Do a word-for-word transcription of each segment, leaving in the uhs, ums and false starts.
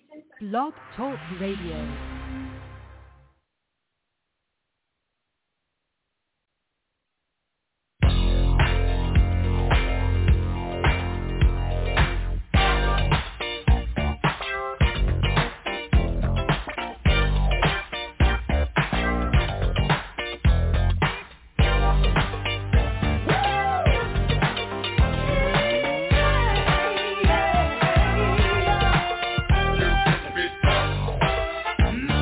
Blog Talk Radio. Mm-hmm.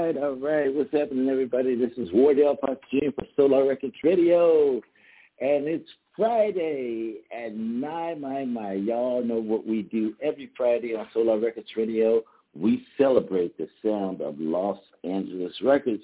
right, all right. What's happening, everybody? This is Wardell Potts Junior for Solar Records Radio, and it's Friday, and my, my, my, y'all know what we do every Friday on Solar Records Radio. We celebrate the sound of Los Angeles records.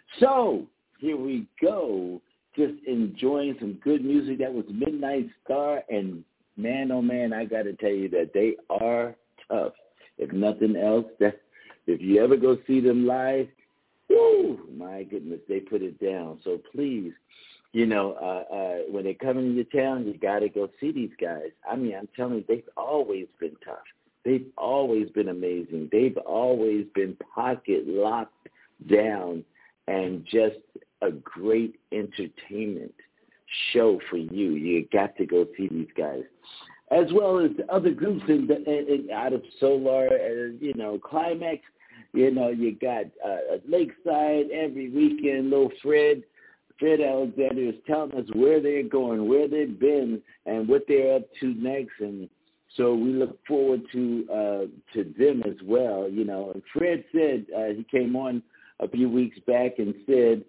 So here we go, just enjoying some good music. That was Midnight Star, and man, oh man, I got to tell you that they are tough. If nothing else, that if you ever go see them live, whoo, my goodness, they put it down. So please, you know, uh, uh, when they're coming to your town, you got to go see these guys. I mean, I'm telling you, they've always been tough. They've always been amazing. They've always been pocket locked down and just a great entertainment show for you. You got to go see these guys. As well as the other groups in the, in, in, out of Solar, uh, you know, Climax, you know, you got uh, Lakeside every weekend. Little Fred, Fred Alexander is telling us where they're going, where they've been, and what they're up to next. And so we look forward to uh, to them as well, you know. And Fred said, uh, he came on a few weeks back and said,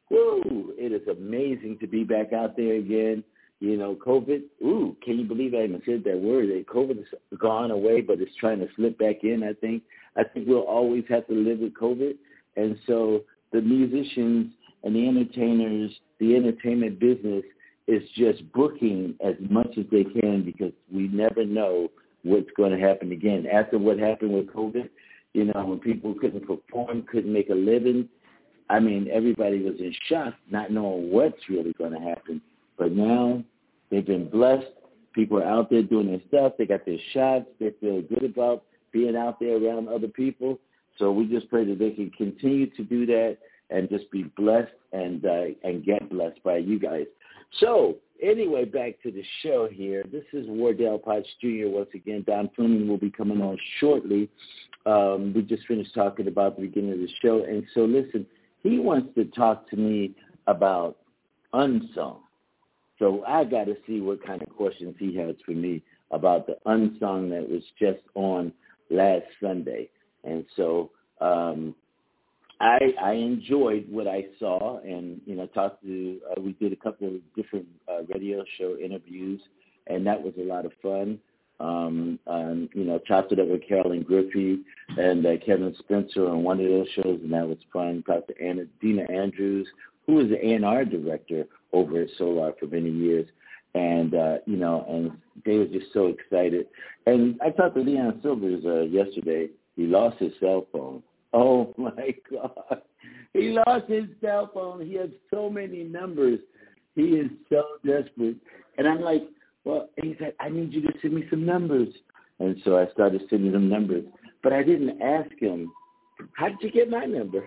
woo, it is amazing to be back out there again. You know, COVID, ooh, can you believe I even said that word? COVID has gone away, but it's trying to slip back in, I think. I think we'll always have to live with COVID. And so the musicians and the entertainers, the entertainment business is just booking as much as they can because we never know what's going to happen again. After what happened with COVID, you know, when people couldn't perform, couldn't make a living, I mean, everybody was in shock, not knowing what's really going to happen. But now they've been blessed. People are out there doing their stuff. They got their shots. They feel good about being out there around other people. So we just pray that they can continue to do that and just be blessed and uh, and get blessed by you guys. So anyway, back to the show here. This is Wardell Potts Junior once again. Don Fleming will be coming on shortly. Um, we just finished talking about the beginning of the show. And so listen, he wants to talk to me about Unsung. So I got to see what kind of questions he has for me about the Unsung that was just on last Sunday. And so um, I, I enjoyed what I saw and, you know, talked to, uh, we did a couple of different uh, radio show interviews, and that was a lot of fun. Um, um, you know, chopped it up with Carolyn Griffey and uh, Kevin Spencer on one of those shows, and that was fun. Talked to Anna, Dina Andrews, who was the A and R director over at Solar for many years. And, uh, you know, and they were just so excited. And I talked to Leon Silvers uh, yesterday. He lost his cell phone. Oh, my God. He lost his cell phone. He has so many numbers. He is so desperate. And I'm like, well, he said, I need you to send me some numbers. And so I started sending him numbers. But I didn't ask him, how did you get my number?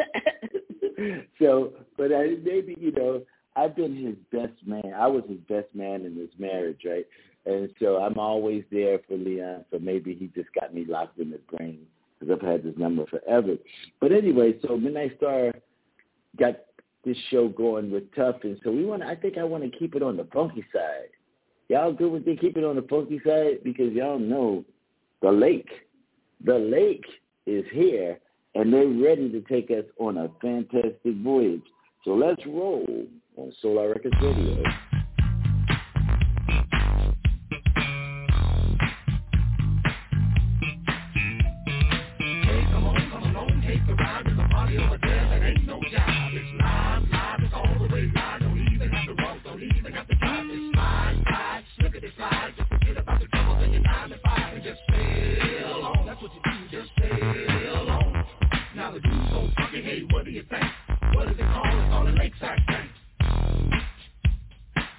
So, but I, maybe, you know, I've been his best man. I was his best man in this marriage, right? And so I'm always there for Leon. So maybe he just got me locked in his brain because I've had this number forever. But anyway, so Midnight Star got this show going with Tough. And so we want, I think I want to keep it on the funky side. Y'all good with they keep it on the funky side? Because y'all know the lake, the lake is here, and they're ready to take us on a fantastic voyage. So let's roll on Solar Records Radio. Hey, come on, come along, take a ride. There's a party over there that ain't no job. It's live, live, it's all the way live. Don't even have to walk, don't even have to drive. It's live, live, slip it, it's live. Just forget about the troubles in your nine to five and just sail on. That's what you do, just sail on. Now the dude's so fucking, hey, what do you think? What is it called? It's called a lakeside thing.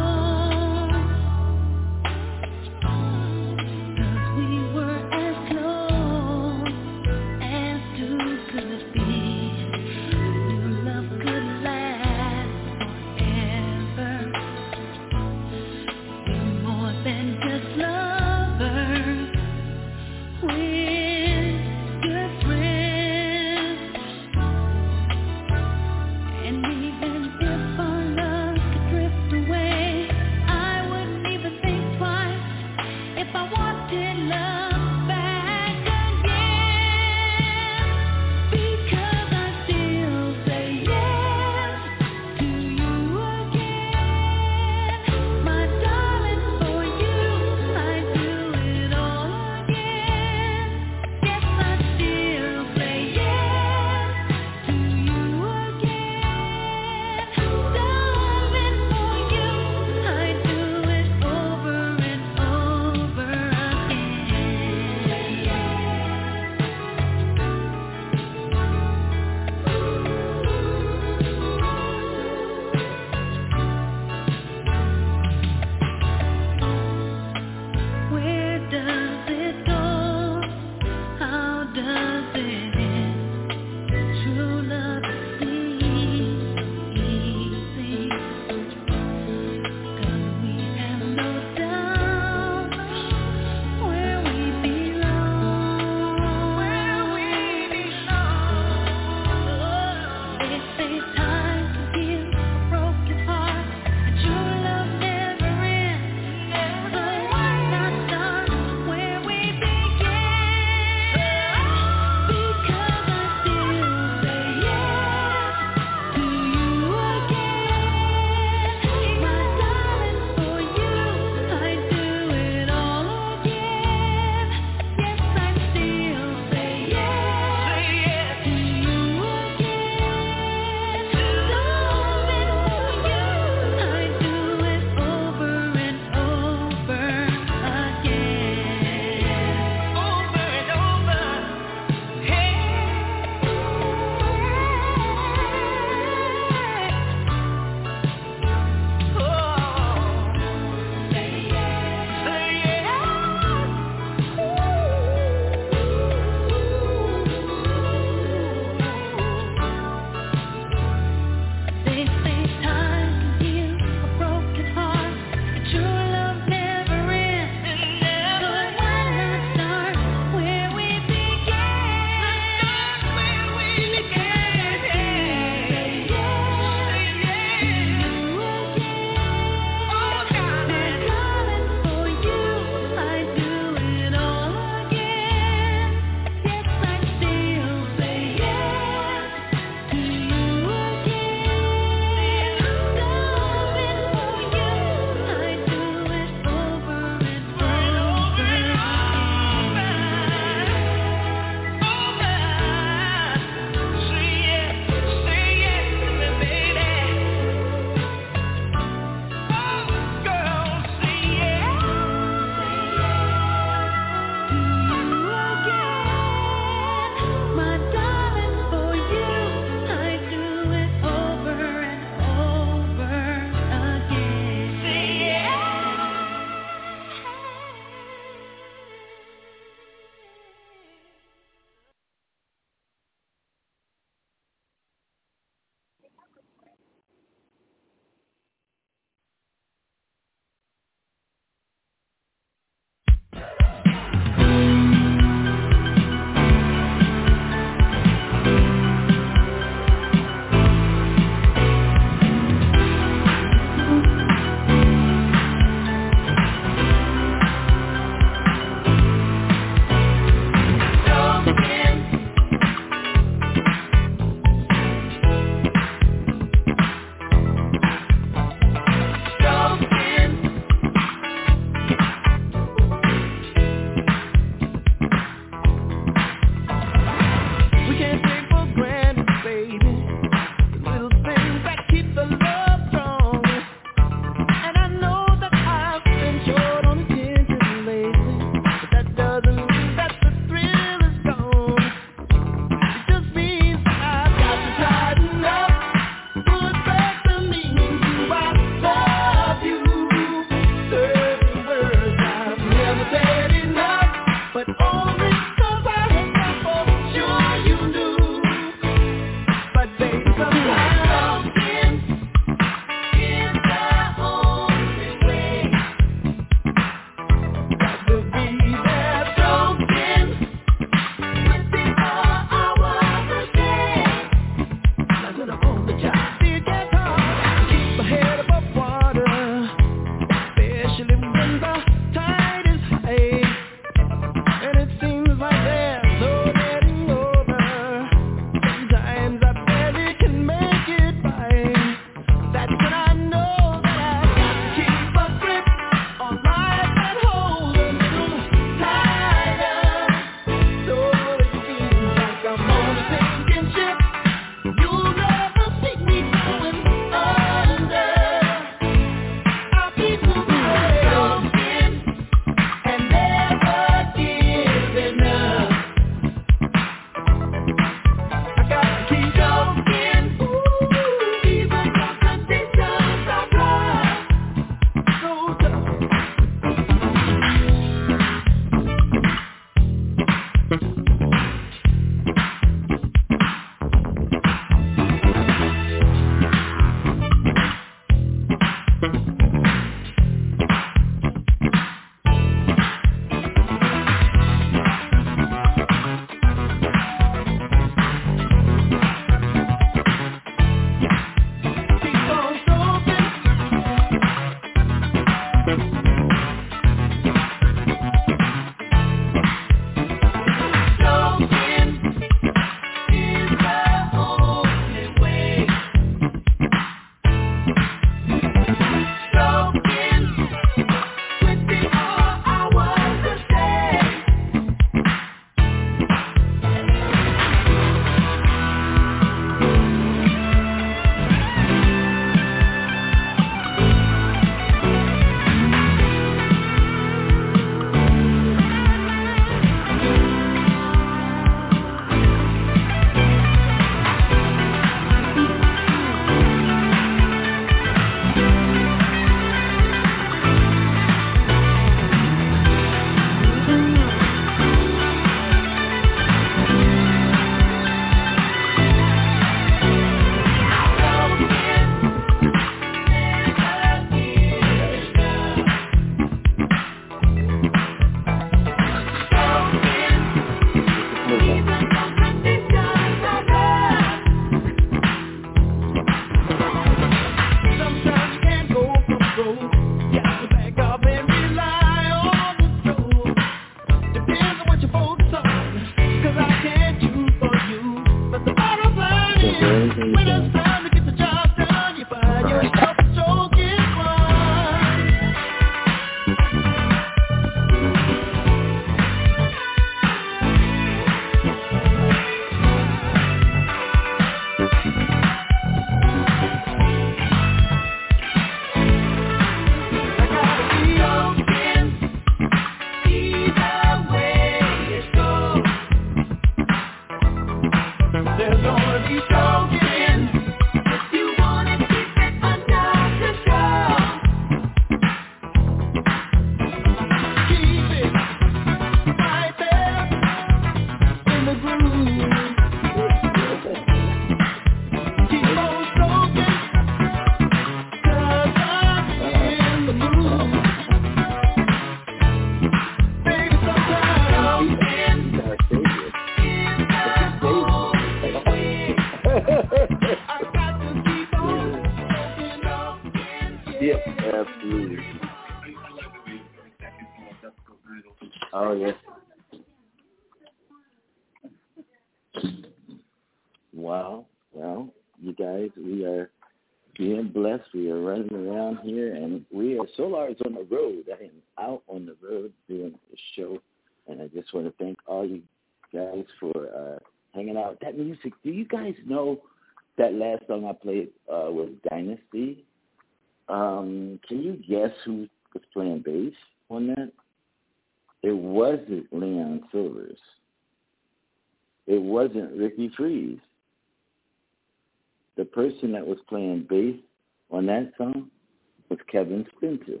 Wow. Well, you guys, we are being blessed. We are running around here, and we are Solar is on the road. I am out on the road doing the show, and I just want to thank all you guys for uh, hanging out. That music, do you guys know that last song I played uh, was Dynasty? Um, can you guess who was playing bass on that? It wasn't Leon Silvers. It wasn't Ricky Freeze. The person that was playing bass on that song was Kevin Spencer.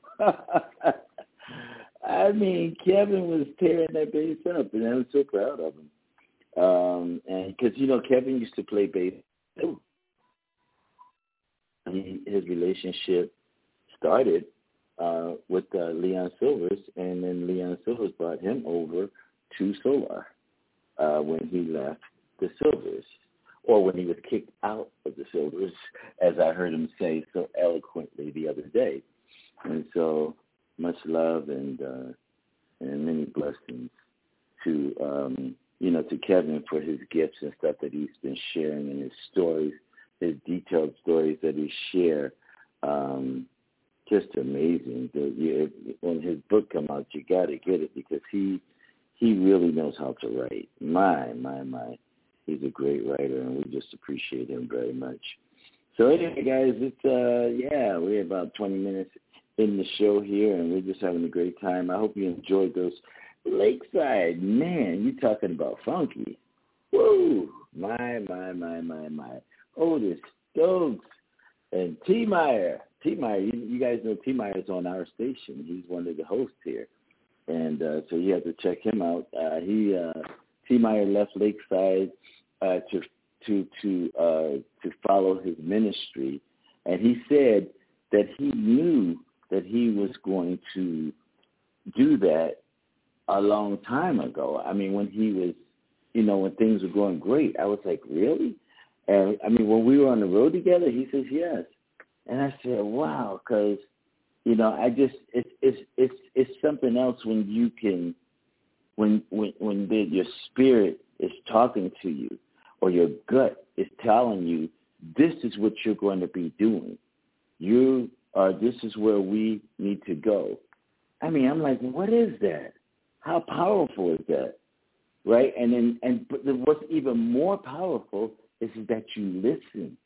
I mean, Kevin was tearing that bass up, and I was so proud of him. Um, and because, you know, Kevin used to play bass too. He, his relationship started uh, with uh, Leon Silvers, and then Leon Silvers brought him over to Solar uh, when he left the Silvers, or when he was kicked out of the Silvers, as I heard him say so eloquently the other day. And so much love and uh, and many blessings to um, you know to Kevin for his gifts and stuff that he's been sharing, and his stories, his detailed stories that he share. Um, just amazing. The, you, when his book come out, you got to get it, because he he really knows how to write. My, my, my. He's a great writer, and we just appreciate him very much. So anyway, guys, it's, uh, yeah, we're about twenty minutes in the show here, and we're just having a great time. I hope you enjoyed those Lakeside. Man, you talking about funky. Woo! My, my, my, my, my. Otis Stokes and T. Meyer. T. Meyer, you, you guys know T. Meyer's on our station. He's one of the hosts here. And uh, so you have to check him out. Uh, he uh, T. Meyer left Lakeside uh, to to to uh, to follow his ministry, and he said that he knew that he was going to do that a long time ago. I mean, when he was, you know, when things were going great, I was like, really? And I mean, when we were on the road together, he says yes, and I said, wow, because you know, I just it's it's it's it's something else when you can. When when when the, your spirit is talking to you, or your gut is telling you, this is what you're going to be doing. You are. This is where we need to go. I mean, I'm like, what is that? How powerful is that? Right? And then and but what's even more powerful is that you listen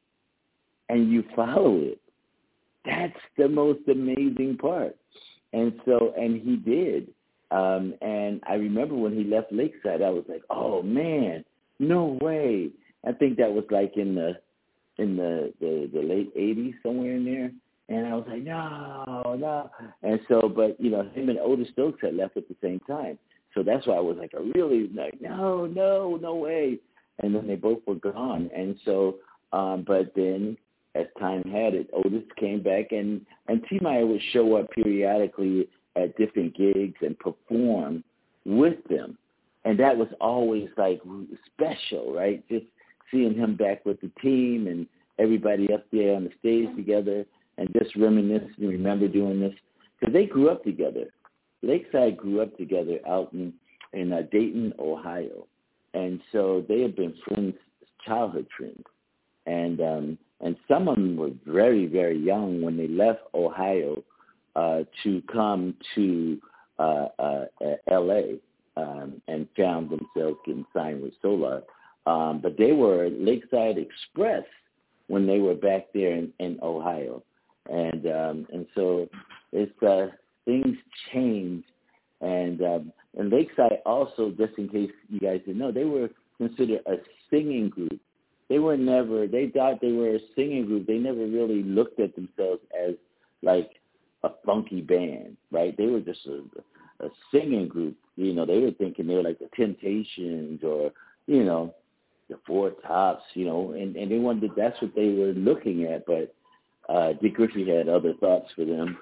and you follow it. That's the most amazing part. And so, and he did. Um, and I remember when he left Lakeside, I was like, "Oh man, no way!" I think that was like in the in the, the, the late eighties, somewhere in there. And I was like, "No, no." And so, but you know, him and Otis Stokes had left at the same time, so that's why I was like, "I really like, no, no, no way." And then they both were gone. And so, um, but then as time had it, Otis came back, and and T. Meyer would show up periodically at different gigs and perform with them. And that was always like special, right? Just seeing him back with the team and everybody up there on the stage together and just reminiscing and remember doing this. Because they grew up together. Lakeside grew up together out in, in uh, Dayton, Ohio. And so they had been friends, childhood friends. And, um, and some of them were very, very young when they left Ohio Uh, to come to uh, uh, L A um, and found themselves getting signed with Solar. Um, but they were Lakeside Express when they were back there in, in Ohio. And um, and so it's uh, things changed. And, um, and Lakeside also, just in case you guys didn't know, they were considered a singing group. They were never, they thought they were a singing group. They never really looked at themselves as like a funky band, right? They were just a, a singing group. You know, they were thinking they were like the Temptations or, you know, the Four Tops, you know, and, and they wanted, that's what they were looking at. But uh, Dick Griffey had other thoughts for them.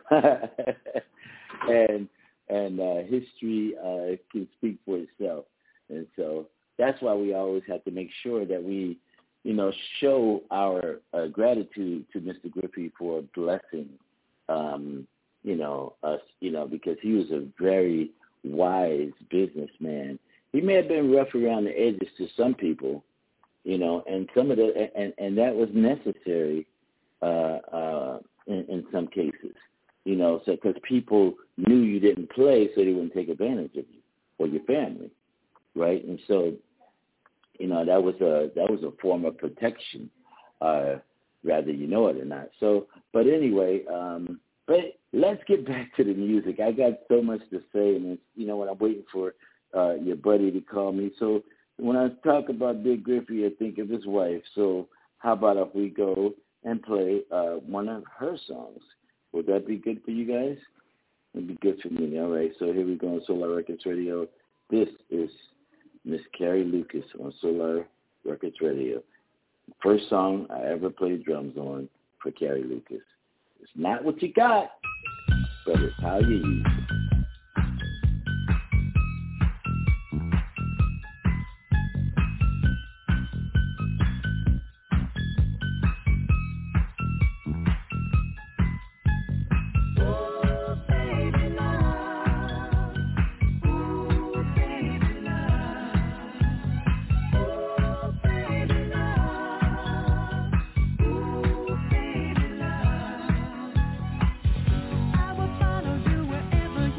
and and uh, history uh, can speak for itself. And so that's why we always have to make sure that we, you know, show our uh, gratitude to Mister Griffey for blessing Um, you know, us, you know, because he was a very wise businessman. He may have been rough around the edges to some people, you know, and some of the and, and that was necessary uh, uh, in, in some cases, you know, so because people knew you didn't play, so they wouldn't take advantage of you or your family, right? And so, you know, that was a that was a form of protection, uh, whether you know it or not. So, but anyway, um, but let's get back to the music. I got so much to say, and it's, you know, when I'm waiting for uh, your buddy to call me. So when I talk about Big Griffey, I think of his wife. So how about if we go and play uh, one of her songs? Would that be good for you guys? It'd be good for me. All right. So here we go on Solar Records Radio. This is Miss Carrie Lucas on Solar Records Radio. First song I ever played drums on for Carrie Lucas. It's not what you got, but it's how you use it. I will follow you wherever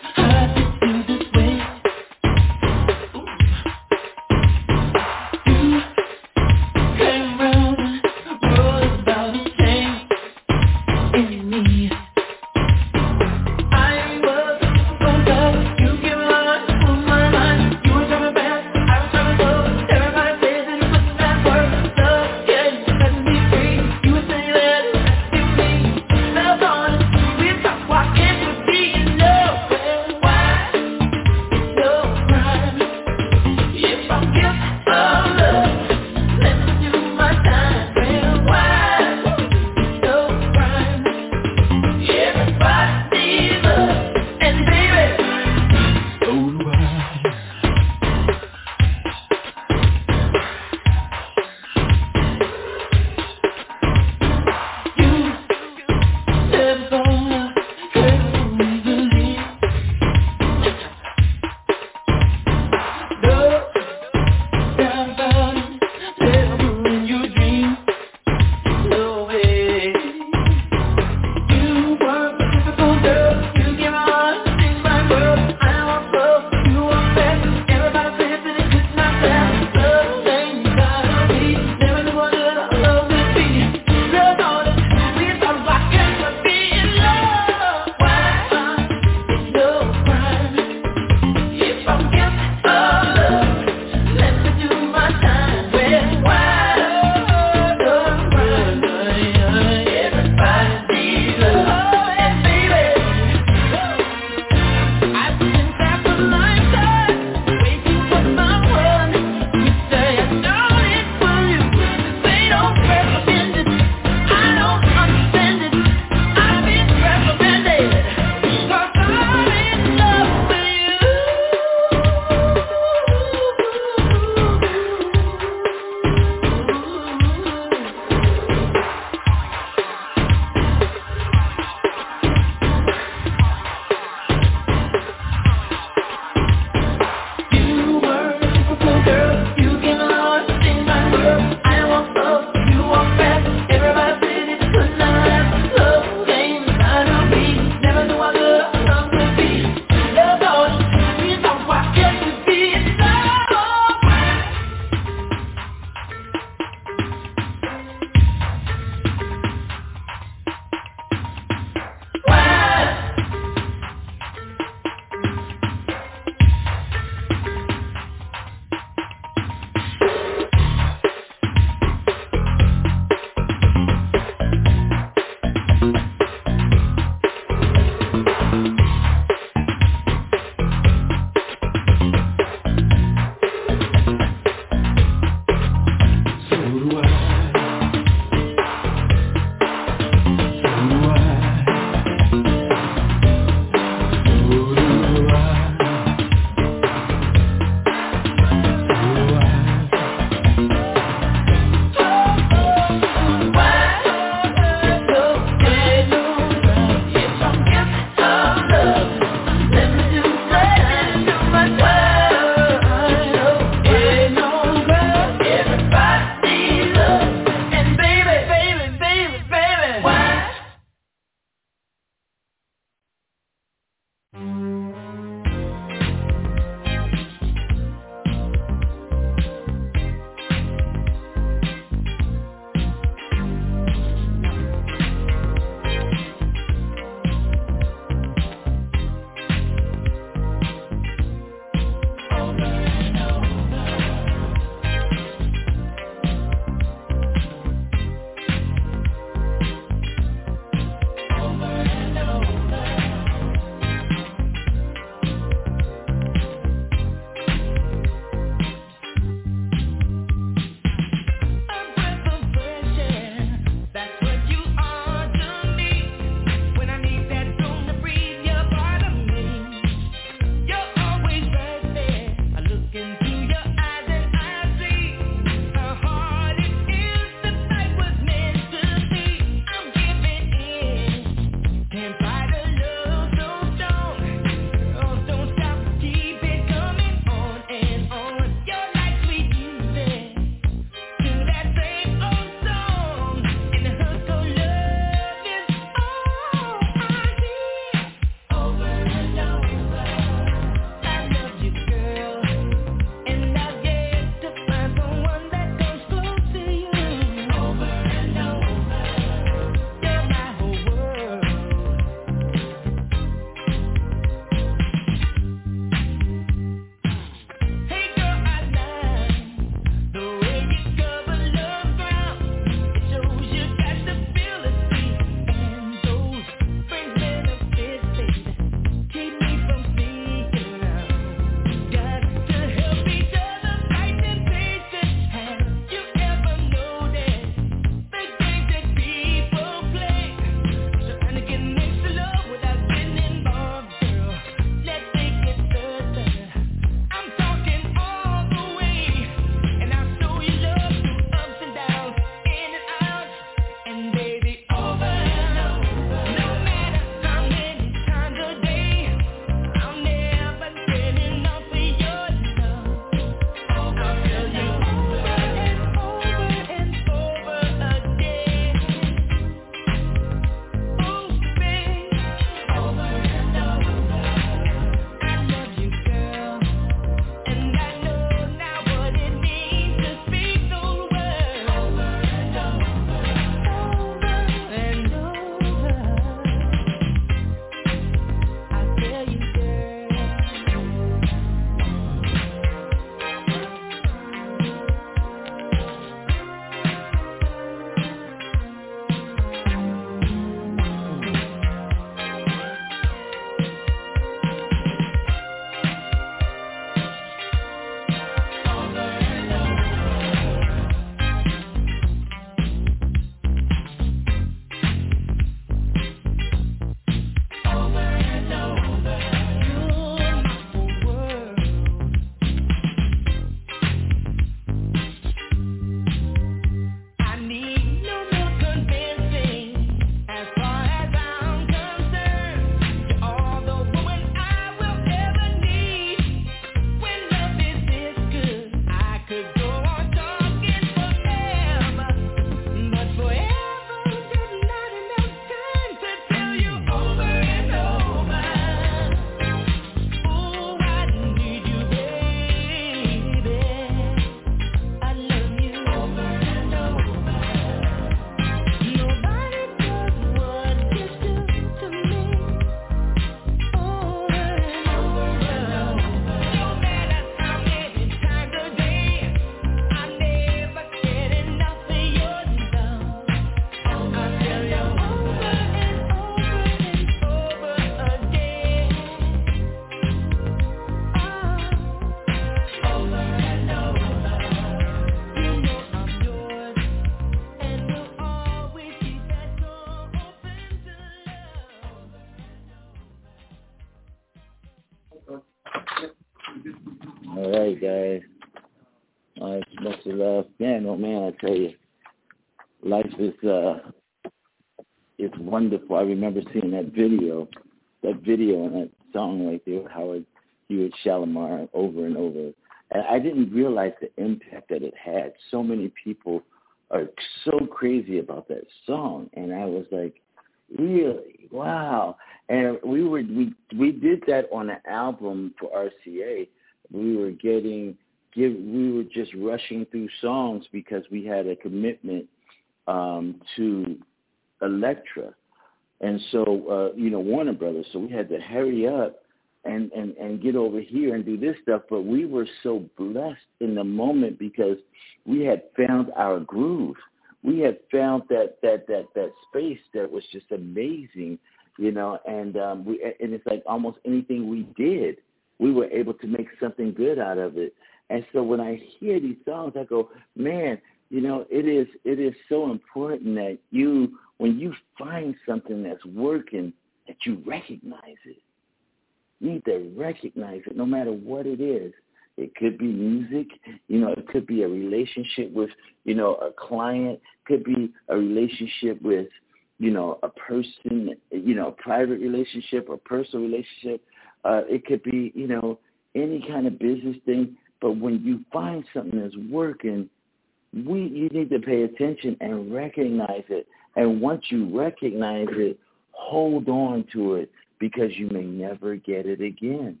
All right, guys. All right, much love. Man, oh man, I tell you, life is uh, it's wonderful. I remember seeing that video, that video and that song right there, Howard Hewitt Shalimar, over and over. And I didn't realize the impact that it had. So many people are so crazy about that song, and I was like, really? Wow. And we were we we did that on an album for R C A. We were getting give we were just rushing through songs because we had a commitment um, to Elektra, and so uh, you know, Warner Brothers. So we had to hurry up and, and, and get over here and do this stuff. But we were so blessed in the moment because we had found our groove. We had found that that that that space that was just amazing, you know. And um, we and it's like almost anything we did, we were able to make something good out of it. And so when I hear these songs, I go, man, you know, it is it is so important that you, when you find something that's working, that you recognize it. You need to recognize it no matter what it is. It could be music, you know, it could be a relationship with, you know, a client, could be a relationship with, you know, a person, you know, a private relationship or personal relationship. Uh, it could be, you know, any kind of business thing. But when you find something that's working, we you need to pay attention and recognize it. And once you recognize it, hold on to it because you may never get it again.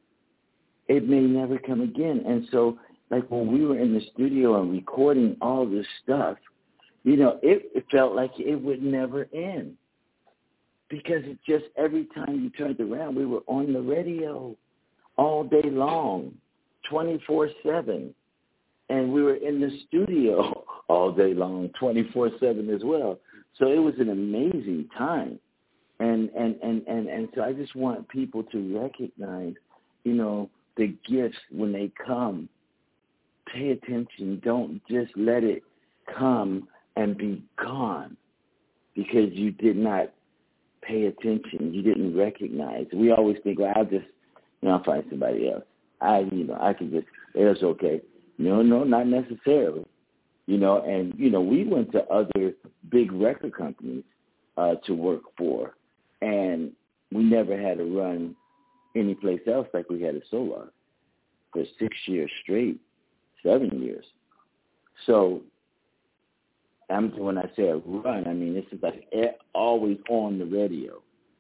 It may never come again. And so, like when we were in the studio and recording all this stuff, you know, it, it felt like it would never end because it just every time you turned around, we were on the radio all day long, twenty-four seven. And we were in the studio all day long, twenty-four seven as well. So it was an amazing time. And, and, and, and, and so I just want people to recognize, you know, the gifts when they come. Pay attention. Don't just let it come and be gone because you did not pay attention. You didn't recognize. We always think, well, I'll just, you know, I'll find somebody else. I, you know, I can just, it's okay. No, no, not necessarily. You know, and, you know, we went to other big record companies uh, to work for, and we never had to run anyplace else like we had at Solar for six years straight, seven years. So I'm when I say a run, I mean, this is like always on the radio,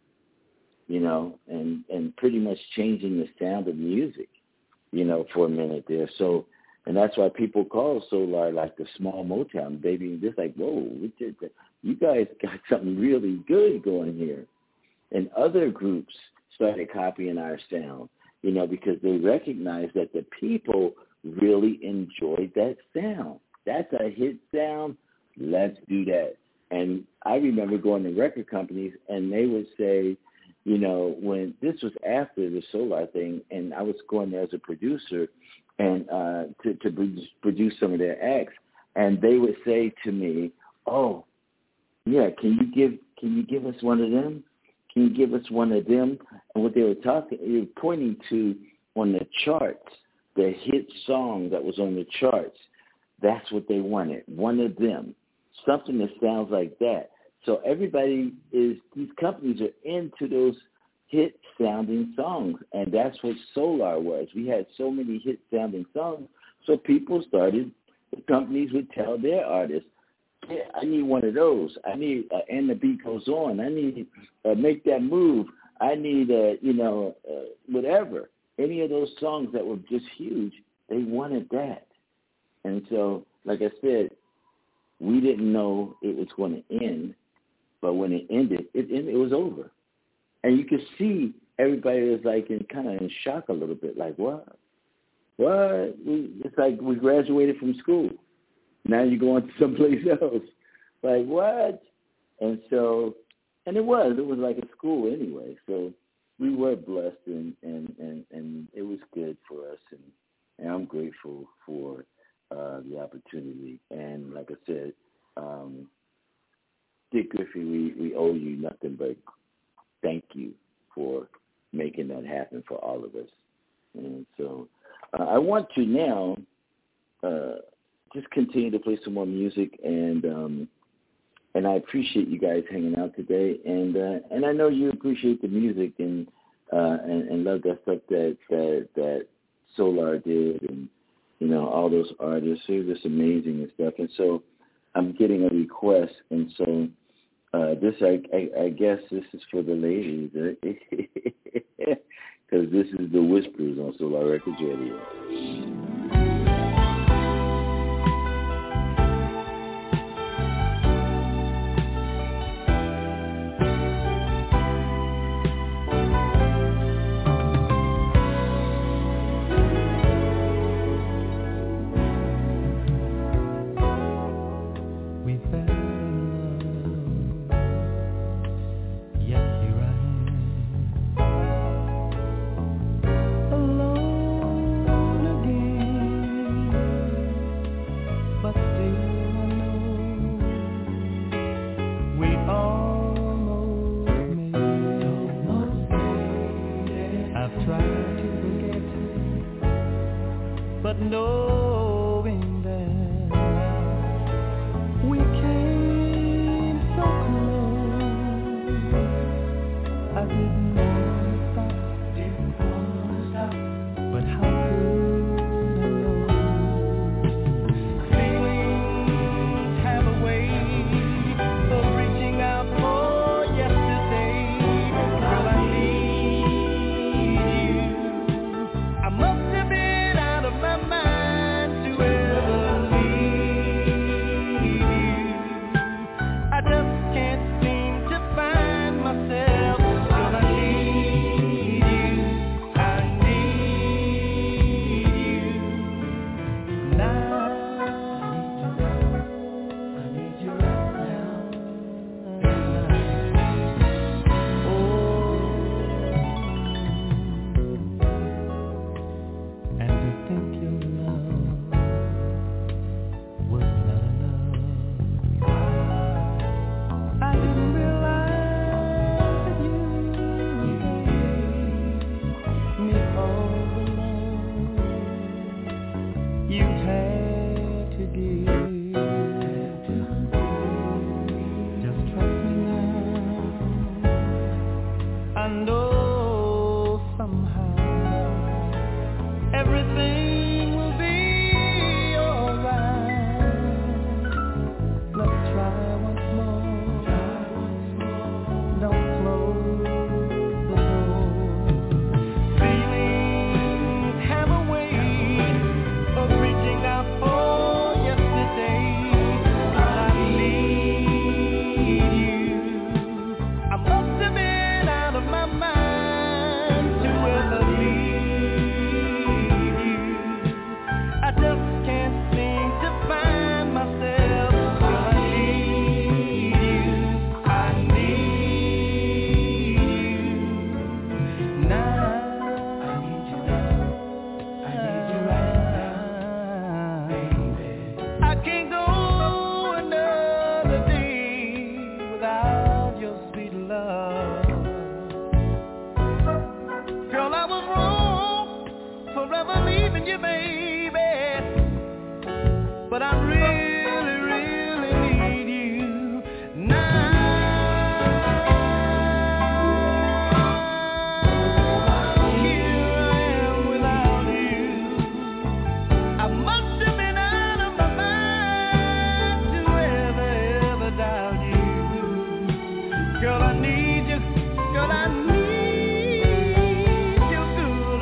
you know, and, and pretty much changing the sound of music, you know, for a minute there. So, and that's why people call Solar like the small Motown, baby. Just like, whoa, we did that. You guys got something really good going here. And other groups started copying our sound, you know, because they recognized that the people really enjoyed that sound. That's a hit sound. Let's do that. And I remember going to record companies, and they would say, you know, when this was after the Solar thing, and I was going there as a producer and uh, to, to produce some of their acts, and they would say to me, "Oh, yeah, can you give can you give us one of them? Can you give us one of them?" And what they were talking, they were pointing to on the charts, the hit song that was on the charts. That's what they wanted, one of them, something that sounds like that. So everybody is, these companies are into those hit-sounding songs, and that's what Solar was. We had so many hit-sounding songs, so people started, the companies would tell their artists, yeah, I need one of those. I need, uh, and the beat goes on. I need, uh, make that move. I need, uh, you know, uh, whatever. Any of those songs that were just huge, they wanted that. And so, like I said, we didn't know it was going to end, but when it ended, it ended, it was over. And you could see everybody was like in kind of in shock a little bit, like, what? What? We, it's like we graduated from school. Now you're going to someplace else. Like, what? And so, and it was. It was like a school anyway. So we were blessed, and, and, and, and it was good for us. And, and I'm grateful for uh, the opportunity. And like I said, um, Dick Griffey, we, we owe you nothing but thank you for making that happen for all of us. And so uh, I want to now uh, just continue to play some more music, and um, and I appreciate you guys hanging out today, and uh, and I know you appreciate the music and uh, and, and love that stuff that that that Solar did, and you know all those artists. They're just amazing and stuff, and so I'm getting a request, and so. Uh, this, I, I, I guess this is for the ladies, because this is the Whispers on Solar Records Radio.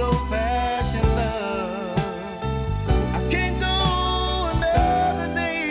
Day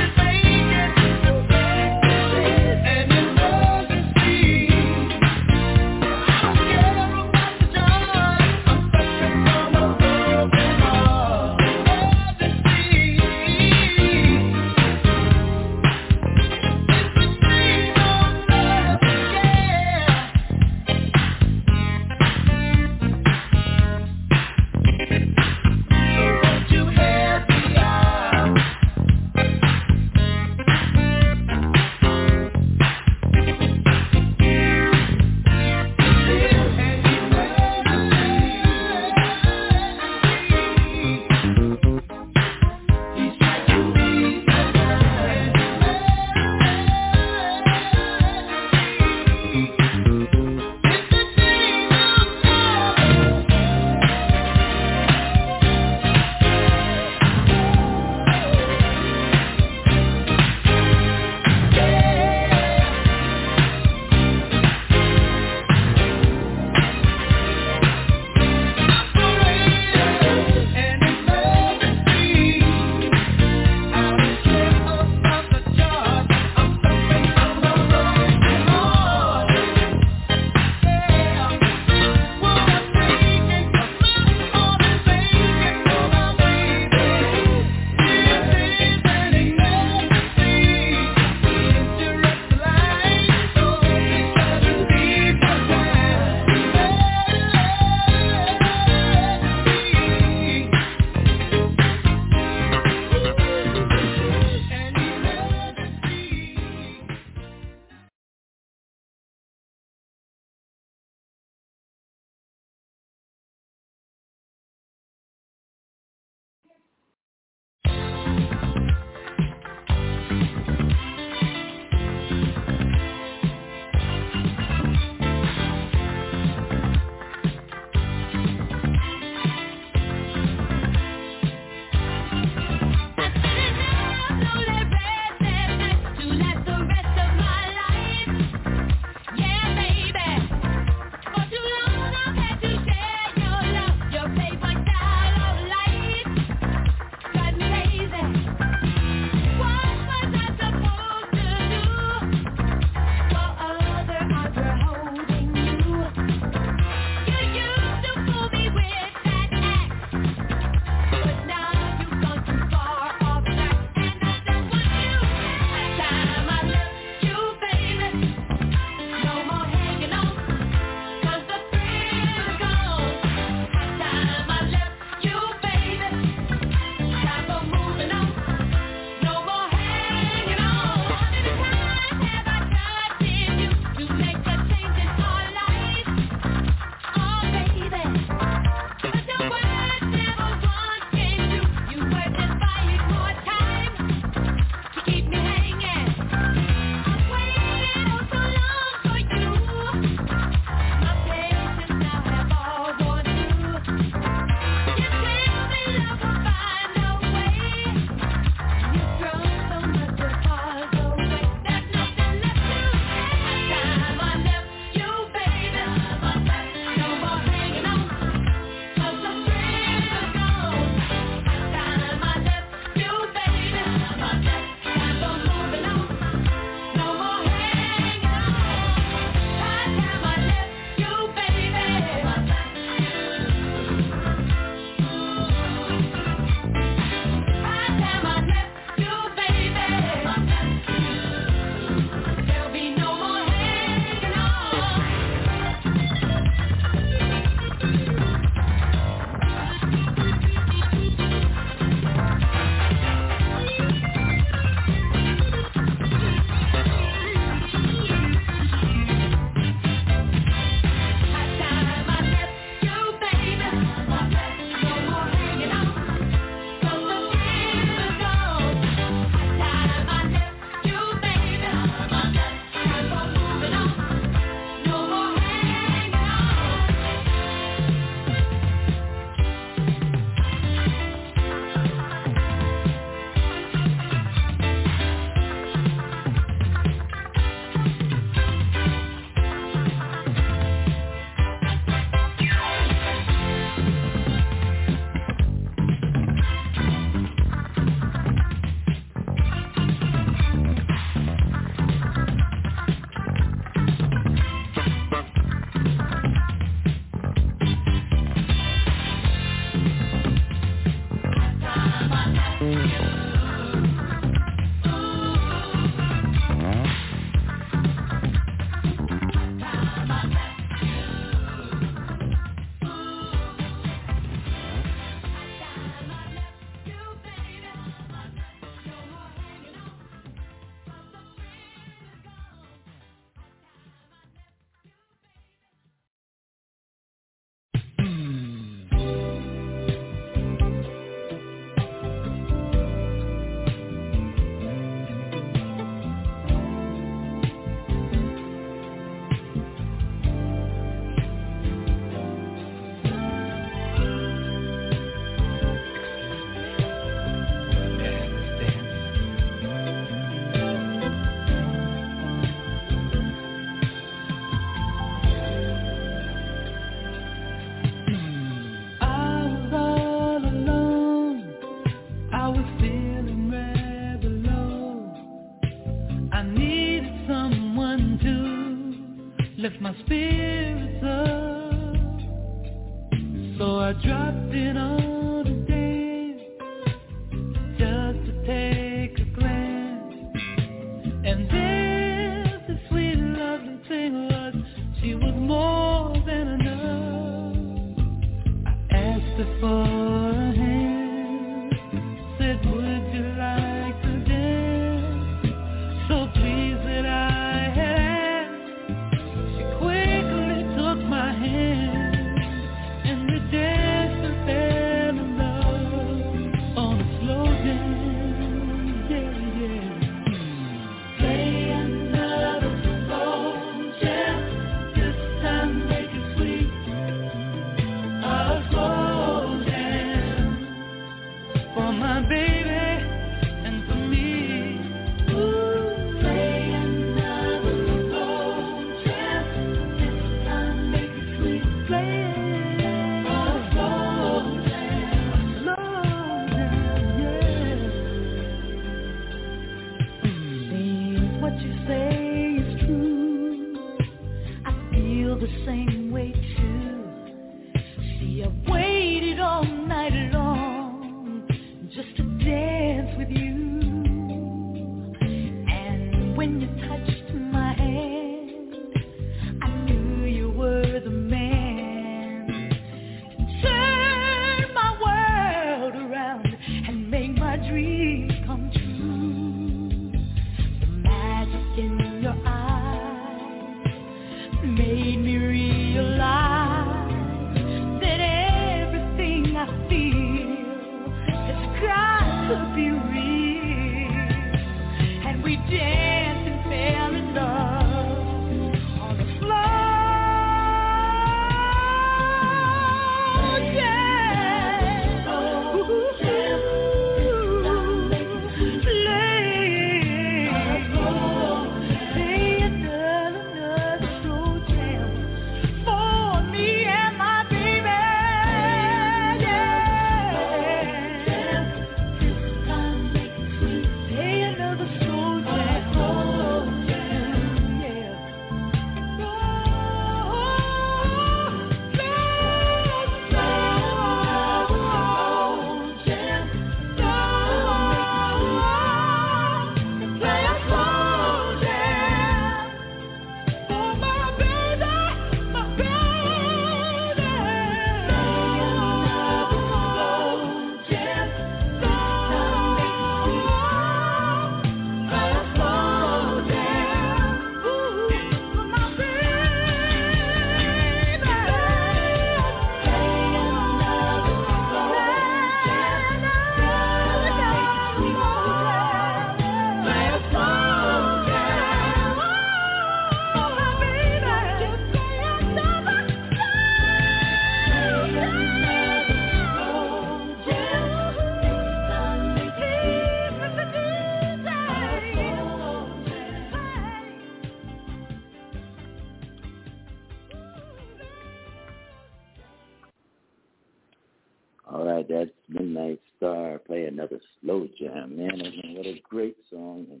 That's Midnight Star. Play another slow jam, man. I mean, what a great song. And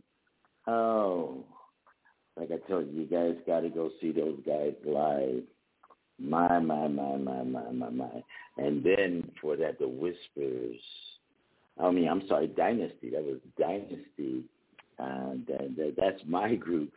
oh, like I told you, you guys got to go see those guys live. My, my, my, my, my, my, my. And then for that, the Whispers. I mean, I'm sorry, Dynasty. That was Dynasty. Uh, that, that, that's my group.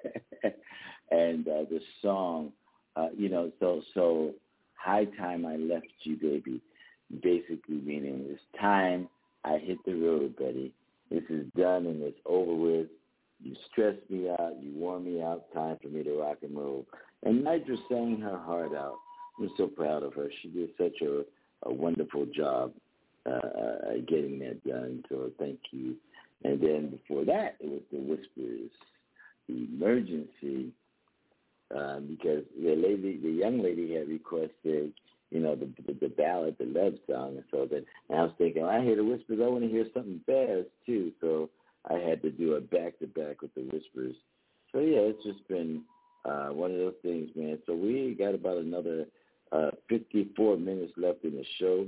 And uh, the song, uh, you know, so so high time I left you, baby. Basically meaning it's time I hit the road, Betty. This is done and it's over with. You stressed me out. You wore me out. Time for me to rock and roll. And Nidra sang her heart out. I'm so proud of her. She did such a, a wonderful job uh, getting that done. So thank you. And then before that, it was the Whispers, the Emergency, uh, because the lady, the young lady had requested, you know, the, the the ballad, the love song, and so that. And I was thinking, well, I hear the Whispers. I want to hear something fast too. So I had to do a back to back with the Whispers. So yeah, it's just been uh, one of those things, man. So we got about another uh, fifty-four minutes left in the show,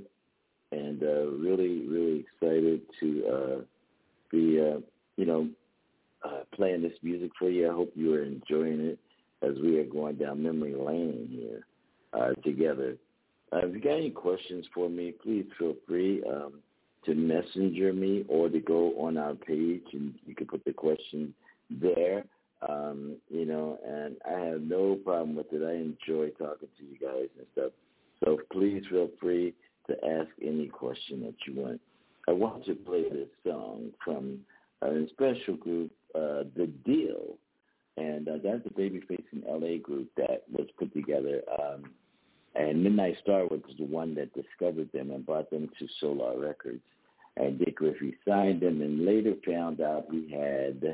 and uh, really, really excited to uh, be, uh, you know, uh, playing this music for you. I hope you are enjoying it as we are going down memory lane here uh, together. Uh, if you got any questions for me, please feel free um, to messenger me or to go on our page, and you can put the question there. Um, you know, and I have no problem with it. I enjoy talking to you guys and stuff. So please feel free to ask any question that you want. I want to play this song from a special group, uh, The Deal. And uh, that's a Babyface in L A group that was put together. Um, and Midnight Star was the one that discovered them and brought them to Solar Records. And Dick Griffey signed them and later found out he had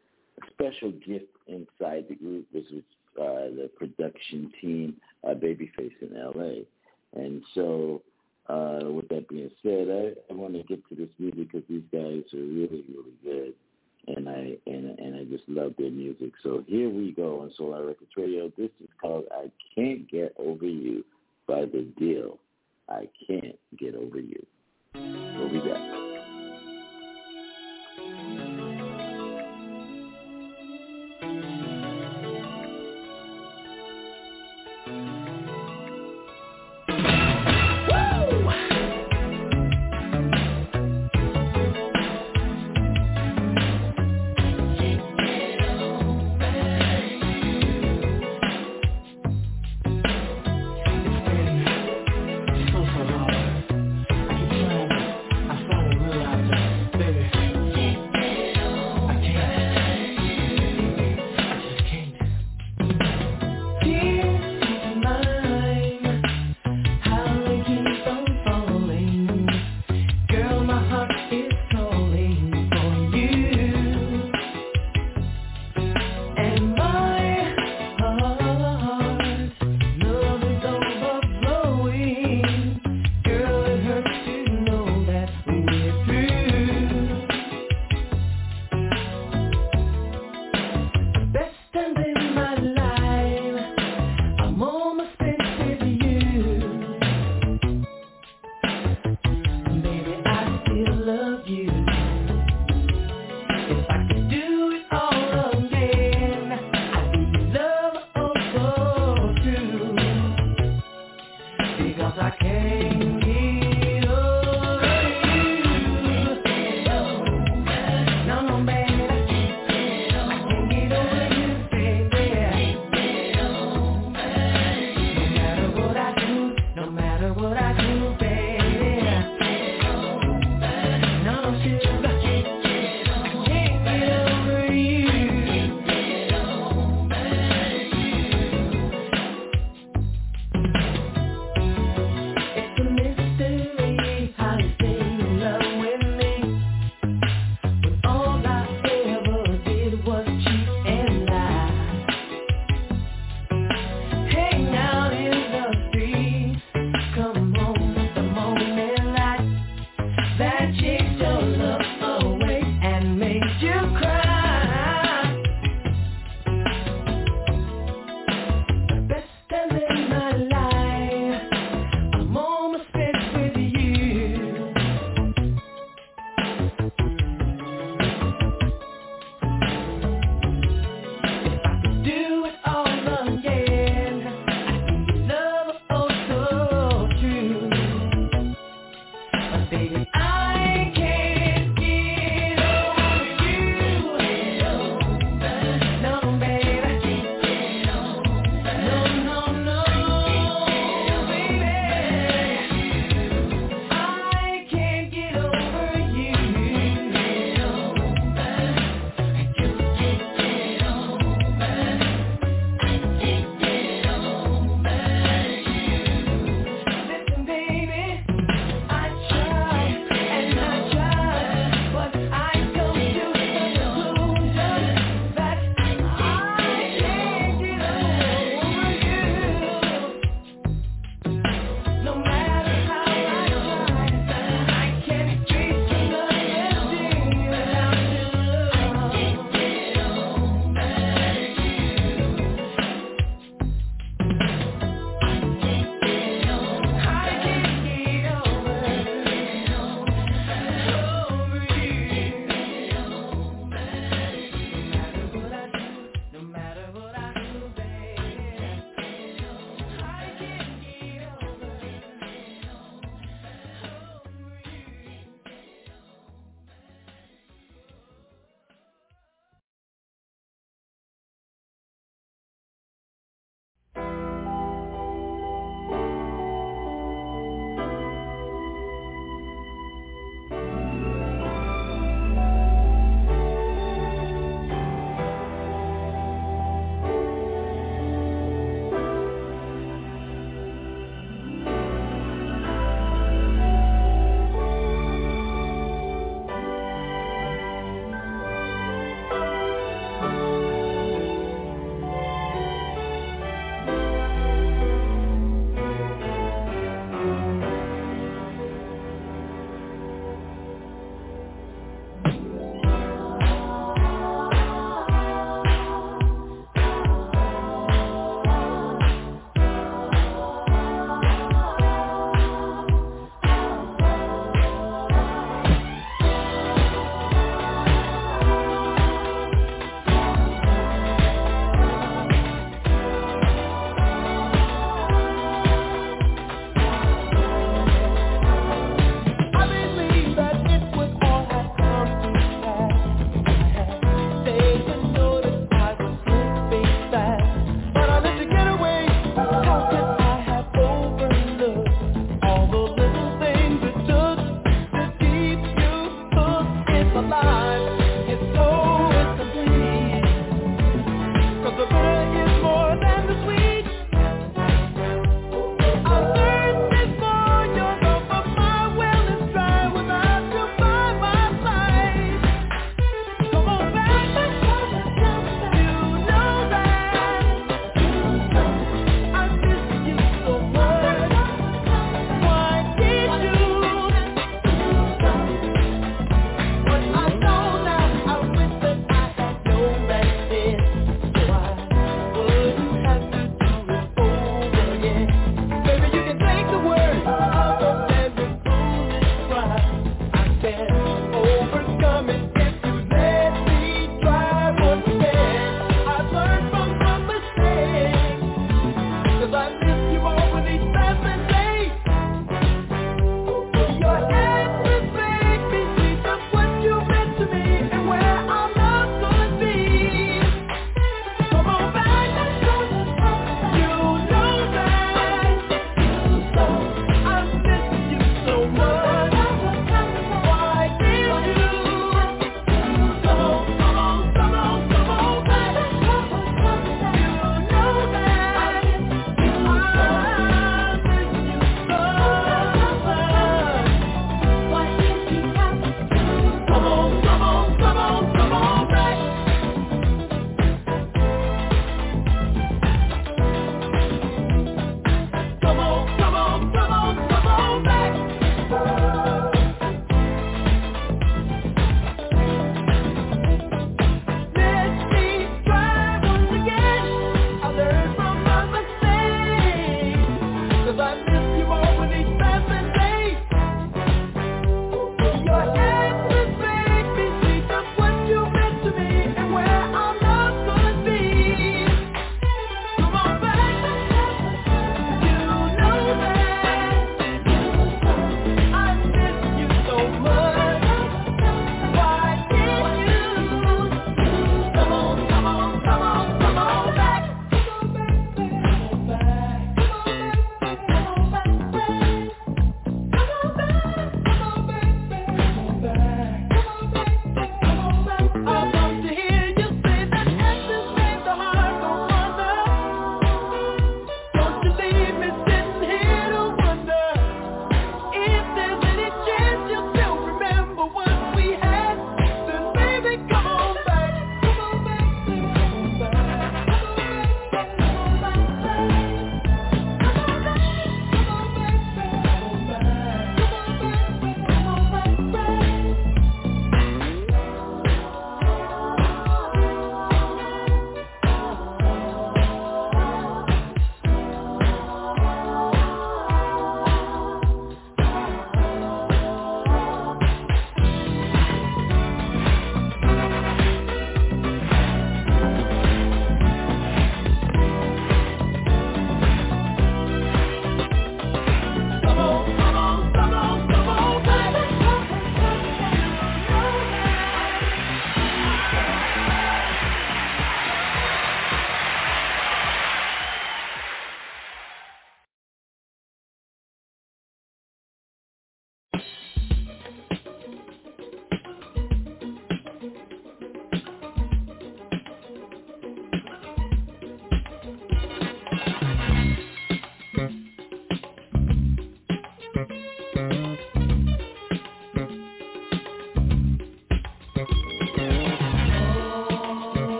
a special gift inside the group, which was uh, the production team, uh, Babyface in L A. And so uh, with that being said, I, I want to get to this music because these guys are really, really good. And I and and I just love their music. So here we go on Solar Records Radio. This is called I Can't Get Over You by The Deal. I Can't Get Over You. What we got? No matter what I do, baby, no, no, she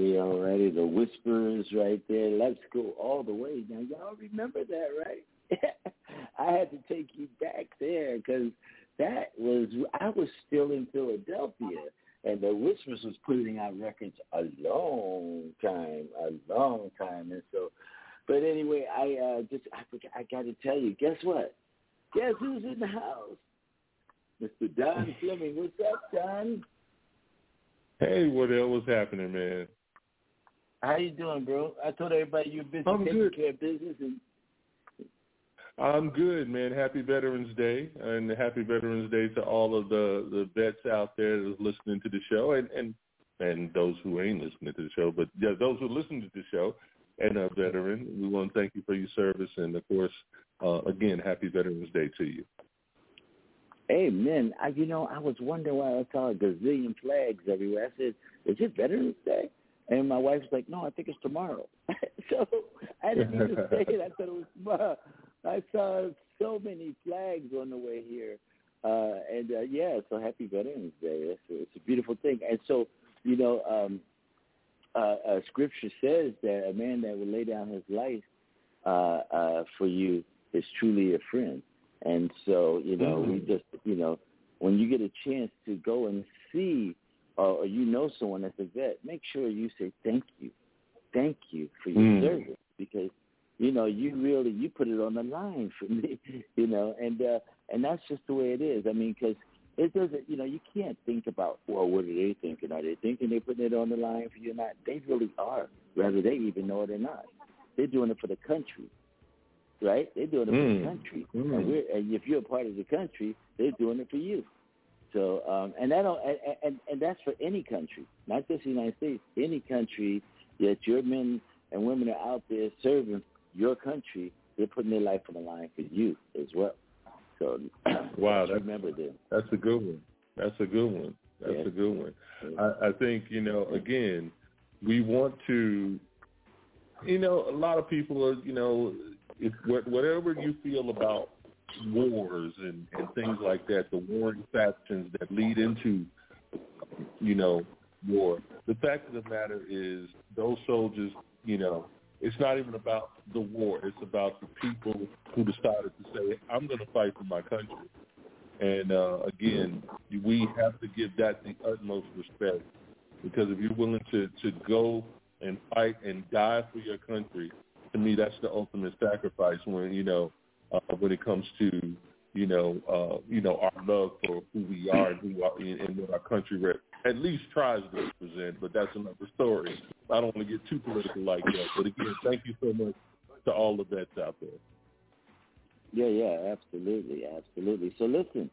righty, all righty. The Whisperers right there. Let's go all the way. Now, y'all remember that, right? I had to take you back there because that was, I was still in Philadelphia, and the Whisperers was putting out records a long time, a long time. And so, but anyway, I uh, just, I, I got to tell you, guess what? Guess who's in the house? Mister Don Fleming. What's up, Don? Hey, Wardell, what's happening, man? How you doing, bro? I told everybody you're busy I'm taking good. care of business. And I'm good, man. Happy Veterans Day, and happy Veterans Day to all of the, the vets out there that's listening to the show, and, and and those who ain't listening to the show, but yeah, those who listen to the show and are veteran. We want to thank you for your service, and of course, uh, again, happy Veterans Day to you. Amen. I, you know, I was wondering why I saw a gazillion flags everywhere. I said, "Is it Veterans Day?" And my wife was like, "No, I think it's tomorrow." So I didn't even say it. I thought it was tomorrow. I saw so many flags on the way here. Uh, and, uh, yeah, so happy Veterans Day. It's a, it's a beautiful thing. And so, you know, um, uh, uh, Scripture says that a man that will lay down his life uh, uh, for you is truly a friend. And so, you know, mm-hmm. we just, you know, when you get a chance to go and see uh, or you know someone that's a vet, make sure you say thank you. Thank you for your mm. service, because, you know, you really, you put it on the line for me, you know, and uh, and that's just the way it is. I mean, because it doesn't, you know, you can't think about, well, what are they thinking? Are they thinking they're putting it on the line for you or not? They really are, whether they even know it or not. They're doing it for the country, right? They're doing it mm. for the country. Mm. And, we're, and if you're a part of the country, they're doing it for you. So, um, and, that, and, and, and that's for any country, not just the United States, any country that your men and women are out there serving your country, they're putting their life on the line for you as well. So, wow, that's, remember them. That's a good one. That's a good one. That's yeah. a good one. Yeah. I, I think, you know, again, we want to, you know, a lot of people are, you know, if whatever you feel about wars and, and things like that, the warring factions that lead into, you know, war. The fact of the matter is those soldiers, you know, it's not even about the war. It's about the people who decided to say, I'm going to fight for my country. And, uh, again, we have to give that the utmost respect, because if you're willing to, to go and fight and die for your country, to me, that's the ultimate sacrifice when, you know, uh, when it comes to, you know, uh, you know, our love for who we are and who are, and what our country rep, at least tries to represent. But that's another story. I don't want to get too political like that. But again, thank you so much to all the vets out there. Yeah, yeah, absolutely, absolutely. So listen,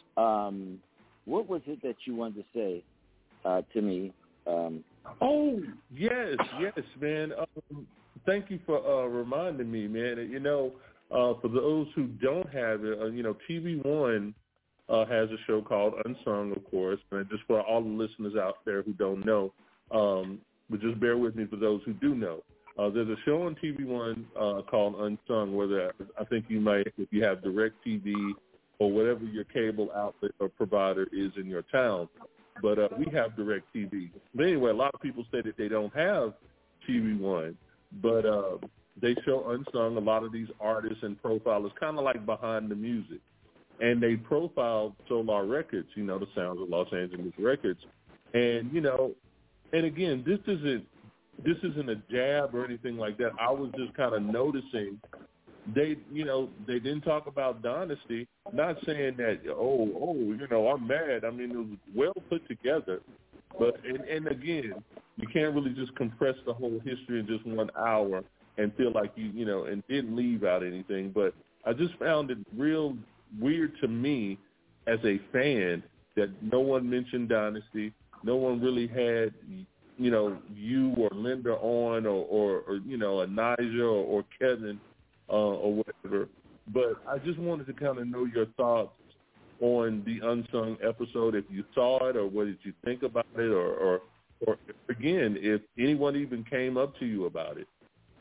um, what was it that you wanted to say uh, to me? Um, oh, yes, yes, man. Um, thank you for uh, reminding me, man. You know, uh, for those who don't have it, uh, you know, T V One uh, has a show called Unsung, of course. And just for all the listeners out there who don't know, um, but just bear with me for those who do know. Uh, there's a show on T V One uh, called Unsung, where there, I think you might, if you have DirecTV or whatever your cable outlet or provider is in your town. But uh, we have DirecTV. But anyway, a lot of people say that they don't have T V One, but uh, they show Unsung, a lot of these artists and profilers, kind of like behind the music. And they profile Solar Records, you know, the sounds of Los Angeles Records. And, you know, and again, this isn't this isn't a jab or anything like that. I was just kind of noticing they, you know, they didn't talk about Dynasty, not saying that, oh, oh, you know, I'm mad. I mean, it was well put together. But, and, and again, you can't really just compress the whole history in just one hour and feel like you, you know, and didn't leave out anything. But I just found it real weird to me as a fan that no one mentioned Dynasty. No one really had, you know, you or Linda on or, or, or you know, a Nigel or, or Kevin uh, or whatever. But I just wanted to kind of know your thoughts on the Unsung episode, if you saw it or what did you think about it, or, or, or again, if anyone even came up to you about it.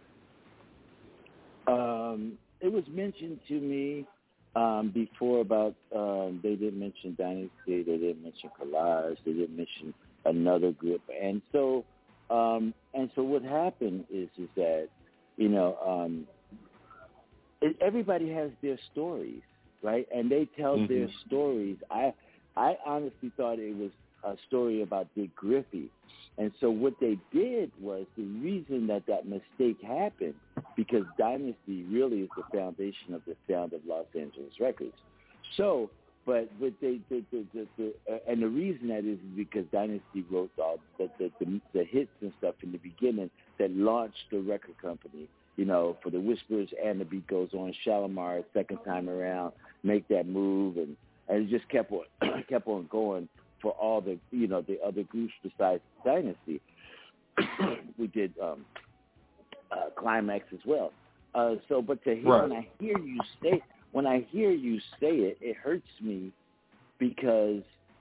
Um, it was mentioned to me um, before about um, they didn't mention Dynasty, they didn't mention Collage, they didn't mention another group. And so Um, and so what happened is is that, you know, um, it, everybody has their stories, right? And they tell mm-hmm. their stories. I I honestly thought it was a story about Dick Griffey. And so what they did was the reason that that mistake happened, because Dynasty really is the foundation of the sound of Los Angeles Records. So, but but they the the, the, the uh, and the reason that is because Dynasty wrote all the the, the the hits and stuff in the beginning that launched the record company. You know, for the Whispers and The Beat Goes On, Shalimar, second time around, Make That Move, and, and it just kept on kept on going for all the you know the other groups besides Dynasty. We did um, uh, Climax as well. Uh, so, but to hear right. when I hear you say when I hear you say it, it hurts me because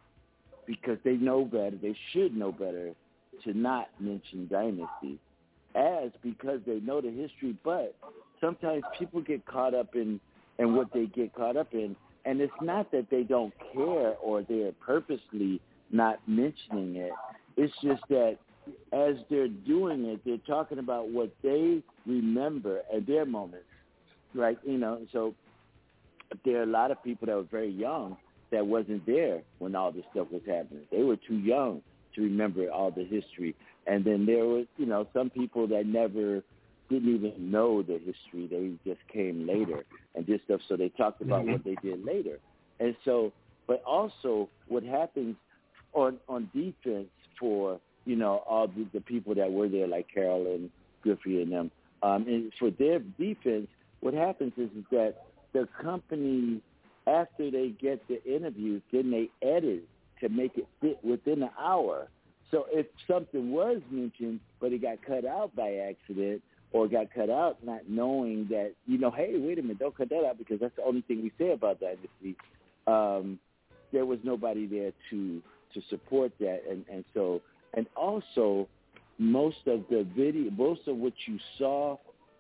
because they know better. They should know better to not mention Dynasty. As because they know the history, but sometimes people get caught up in, in what they get caught up in, and it's not that they don't care or they're purposely not mentioning it. It's just that as they're doing it, they're talking about what they remember at their moments, right? You know, so there are a lot of people that were very young that wasn't there when all this stuff was happening. They were too young to remember all the history. And then there was, you know, some people that never didn't even know the history. They just came later and did stuff. So they talked about mm-hmm. what they did later. And so, but also what happens on, on defense for, you know, all the, the people that were there, like Carolyn, Griffey and them, um, and for their defense, what happens is, is that the company, after they get the interviews, then they edit to make it fit within an hour. So if something was mentioned, but it got cut out by accident or got cut out not knowing that, you know, hey, wait a minute, don't cut that out because that's the only thing we say about Dynasty, um, there was nobody there to to support that. And, and so, and also most of the video, most of what you saw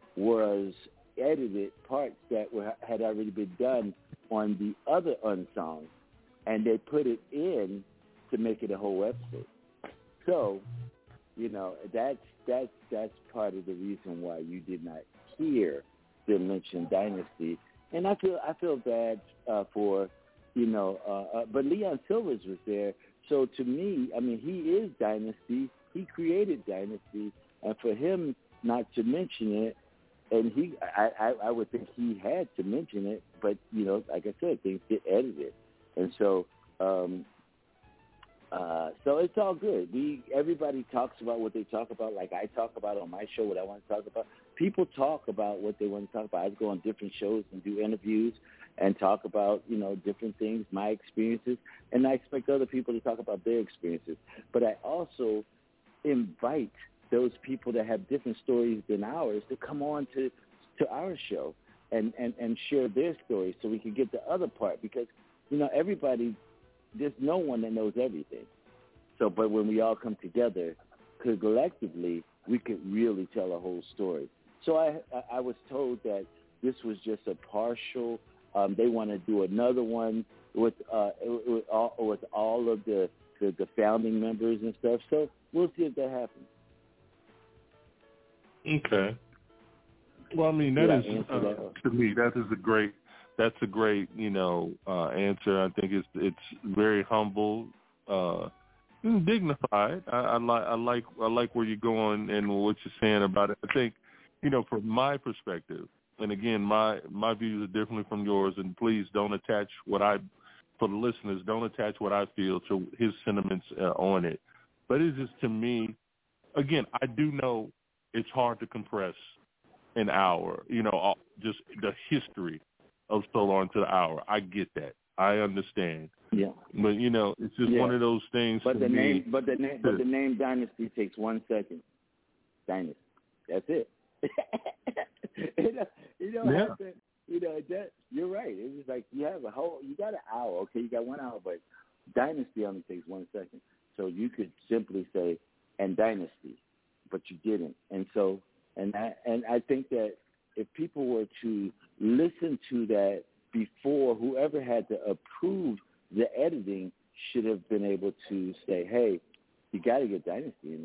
was edited parts that were, had already been done on the other unsung, and they put it in to make it a whole episode. So, you know, that's that's that's part of the reason why you did not hear them mention Dynasty, and I feel I feel bad uh, for, you know, uh, uh, but Leon Silvers was there, so to me, I mean, he is Dynasty. He created Dynasty, and for him not to mention it, and he, I, I, I would think he had to mention it, but you know, like I said, things get edited, and so. Um, Uh, so it's all good. We everybody talks about what they talk about, like I talk about on my show, what I want to talk about. People talk about what they want to talk about. I go on different shows and do interviews and talk about, you know, different things, my experiences, and I expect other people to talk about their experiences. But I also invite those people that have different stories than ours to come on to, to our show and, and, and share their stories so we can get the other part because, you know, everybody – there's no one that knows everything. So, but when we all come together, collectively, we could really tell a whole story. So I, I was told that this was just a partial. Um, they want to do another one with uh, with all, with all of the, the the founding members and stuff. So we'll see if that happens. Okay. Well, I mean, that yeah, is uh, that. to me that is a great. That's a great, you know, uh, answer. I think it's it's very humble, uh, dignified. I, I like I like I like where you're going and what you're saying about it. I think, you know, from my perspective, and again, my my views are differently from yours. And please don't attach what I, for the listeners, don't attach what I feel to his sentiments uh, on it. But it's just to me, again, I do know it's hard to compress an hour. You know, all, just the history of so long to the hour. I get that. I understand. Yeah. But you know, it's just yeah. one of those things. But the me name, but the name, but the name Dynasty takes one second. Dynasty. That's it. you know, you know, yeah. to, you know that you're right. It's just like you have a whole. You got an hour. Okay, you got one hour, but Dynasty only takes one second. So you could simply say and Dynasty, but you didn't. And so, and I, and I think that if people were to listen to that before, whoever had to approve the editing should have been able to say, hey, you got to get Dynasty in there.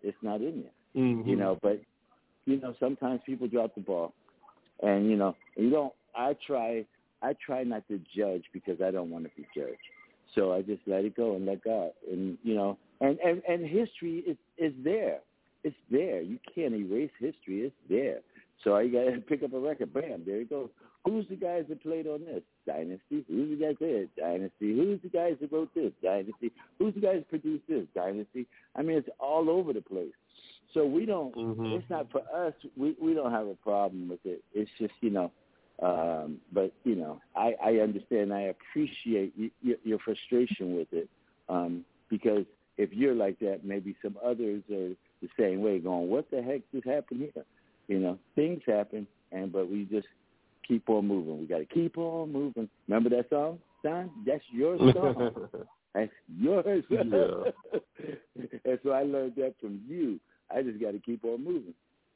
It's not in there. Mm-hmm. You know, but, you know, sometimes people drop the ball. And, you know, you don't, I try, I try not to judge because I don't want to be judged. So I just let it go and let God. And, you know, and, and, and history is, is there. It's there. You can't erase history. It's there. So all you got to pick up a record. Bam, there you go. Who's the guys that played on this? Dynasty. Who's the guys there? Dynasty. Who's the guys that wrote this? Dynasty. Who's the guys that produced this? Dynasty. I mean, it's all over the place. So we don't, mm-hmm. it's not for us, we, we don't have a problem with it. It's just, you know, um, but, you know, I, I understand, I appreciate y- y- your frustration with it um, because if you're like that, maybe some others are the same way going, what the heck just happened here? You know, things happen, and but we just keep on moving. We got to keep on moving. Remember that song, Don? That's your song. That's yours. Yeah. And so I learned that from you. I just got to keep on moving.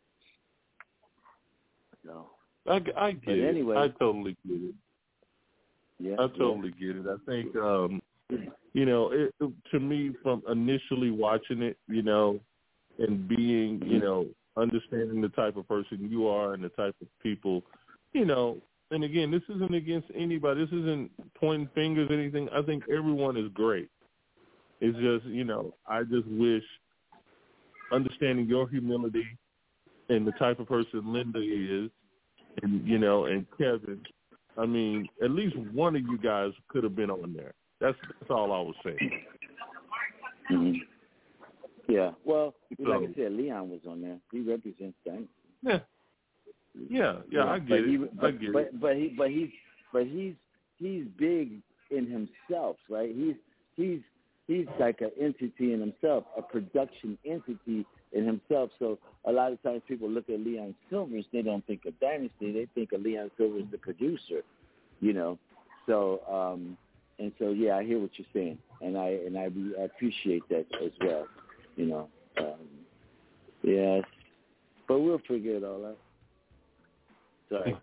So I, I get but anyway, it. I totally get it. Yeah, I totally yeah. get it. I think, um, you know, it, to me, from initially watching it, you know, and being, you know, understanding the type of person you are and the type of people, you know, and again, this isn't against anybody. This isn't pointing fingers or anything. I think everyone is great. It's just, you know, I just wish understanding your humility and the type of person Linda is, and, you know, and Kevin, I mean, at least one of you guys could have been on there. That's that's all I was saying. Mm-hmm. Yeah. Well, so, like I said, Leon was on there. He represents Dynasty. Yeah. Yeah, yeah, yeah, I get it. He, but, I get but, it. But he, but he's, but he's, he's big in himself, right? He's, he's, he's like an entity in himself, a production entity in himself. So a lot of times people look at Leon Silvers, they don't think of Dynasty. They think of Leon Silvers, the producer, you know. So, um, and so, yeah, I hear what you're saying, and I and I, I appreciate that as well, you know. Um, yes, but we'll figure it all out. Sorry.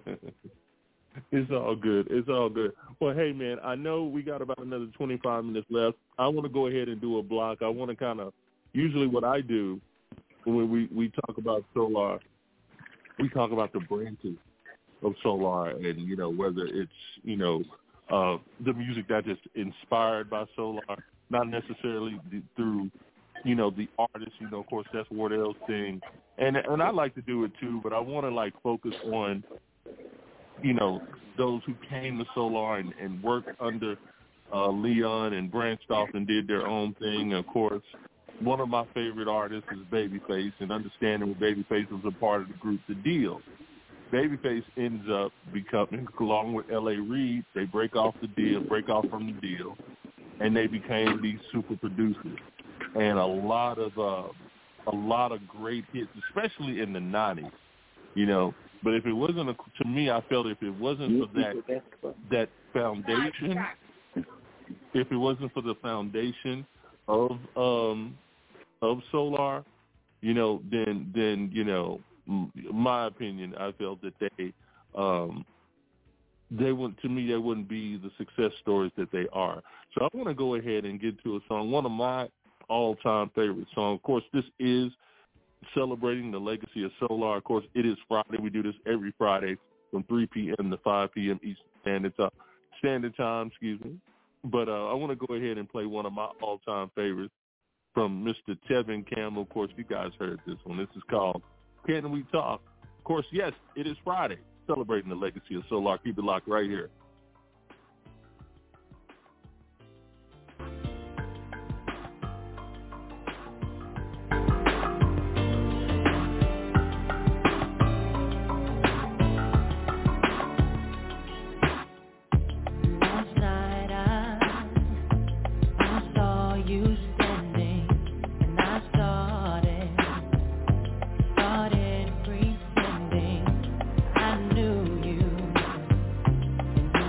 It's all good. It's all good. Well, hey, man, I know we got about another twenty-five minutes left. I want to go ahead and do a block. I want to kind of, usually what I do when we, we talk about Solar, we talk about the branches of Solar and, you know, whether it's, you know, uh, the music that is inspired by Solar, not necessarily the, through, you know, the artist. You know, of course, that's Wardell's thing. And, and I like to do it, too, but I want to, like, focus on, you know, those who came to Solar and, and worked under uh, Leon and branched off and did their own thing. Of course, one of my favorite artists is Babyface, and understanding when Babyface was a part of the group The Deal. Babyface ends up becoming, along with L A. Reid, they break off the deal, break off from the deal, and they became these super producers. And a lot of uh, a lot of great hits, especially in the nineties, you know. But if it wasn't, a, to me, I felt if it wasn't for that that foundation, if it wasn't for the foundation of um, of Solar, you know, then then you know, m- my opinion, I felt that they um, they wouldn't, to me, they wouldn't be the success stories that they are. So I want to go ahead and get to a song, one of my all-time favorite songs. Of course, this is celebrating the legacy of Solar. Of course, it is Friday. We do this every Friday from three p.m. to five p.m. Eastern Standard Time. Standard Time, excuse me. But uh, I want to go ahead and play one of my all-time favorites from Mister Tevin Campbell. Of course, you guys heard this one. This is called Can We Talk? Of course, yes, it is Friday, celebrating the legacy of Solar. Keep it locked right here. Started pretending I knew you.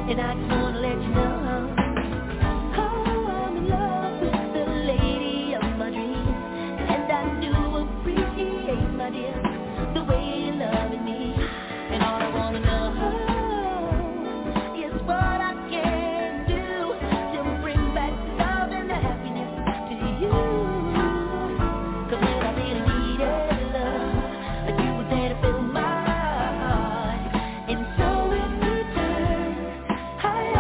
and I just wanna let you know. I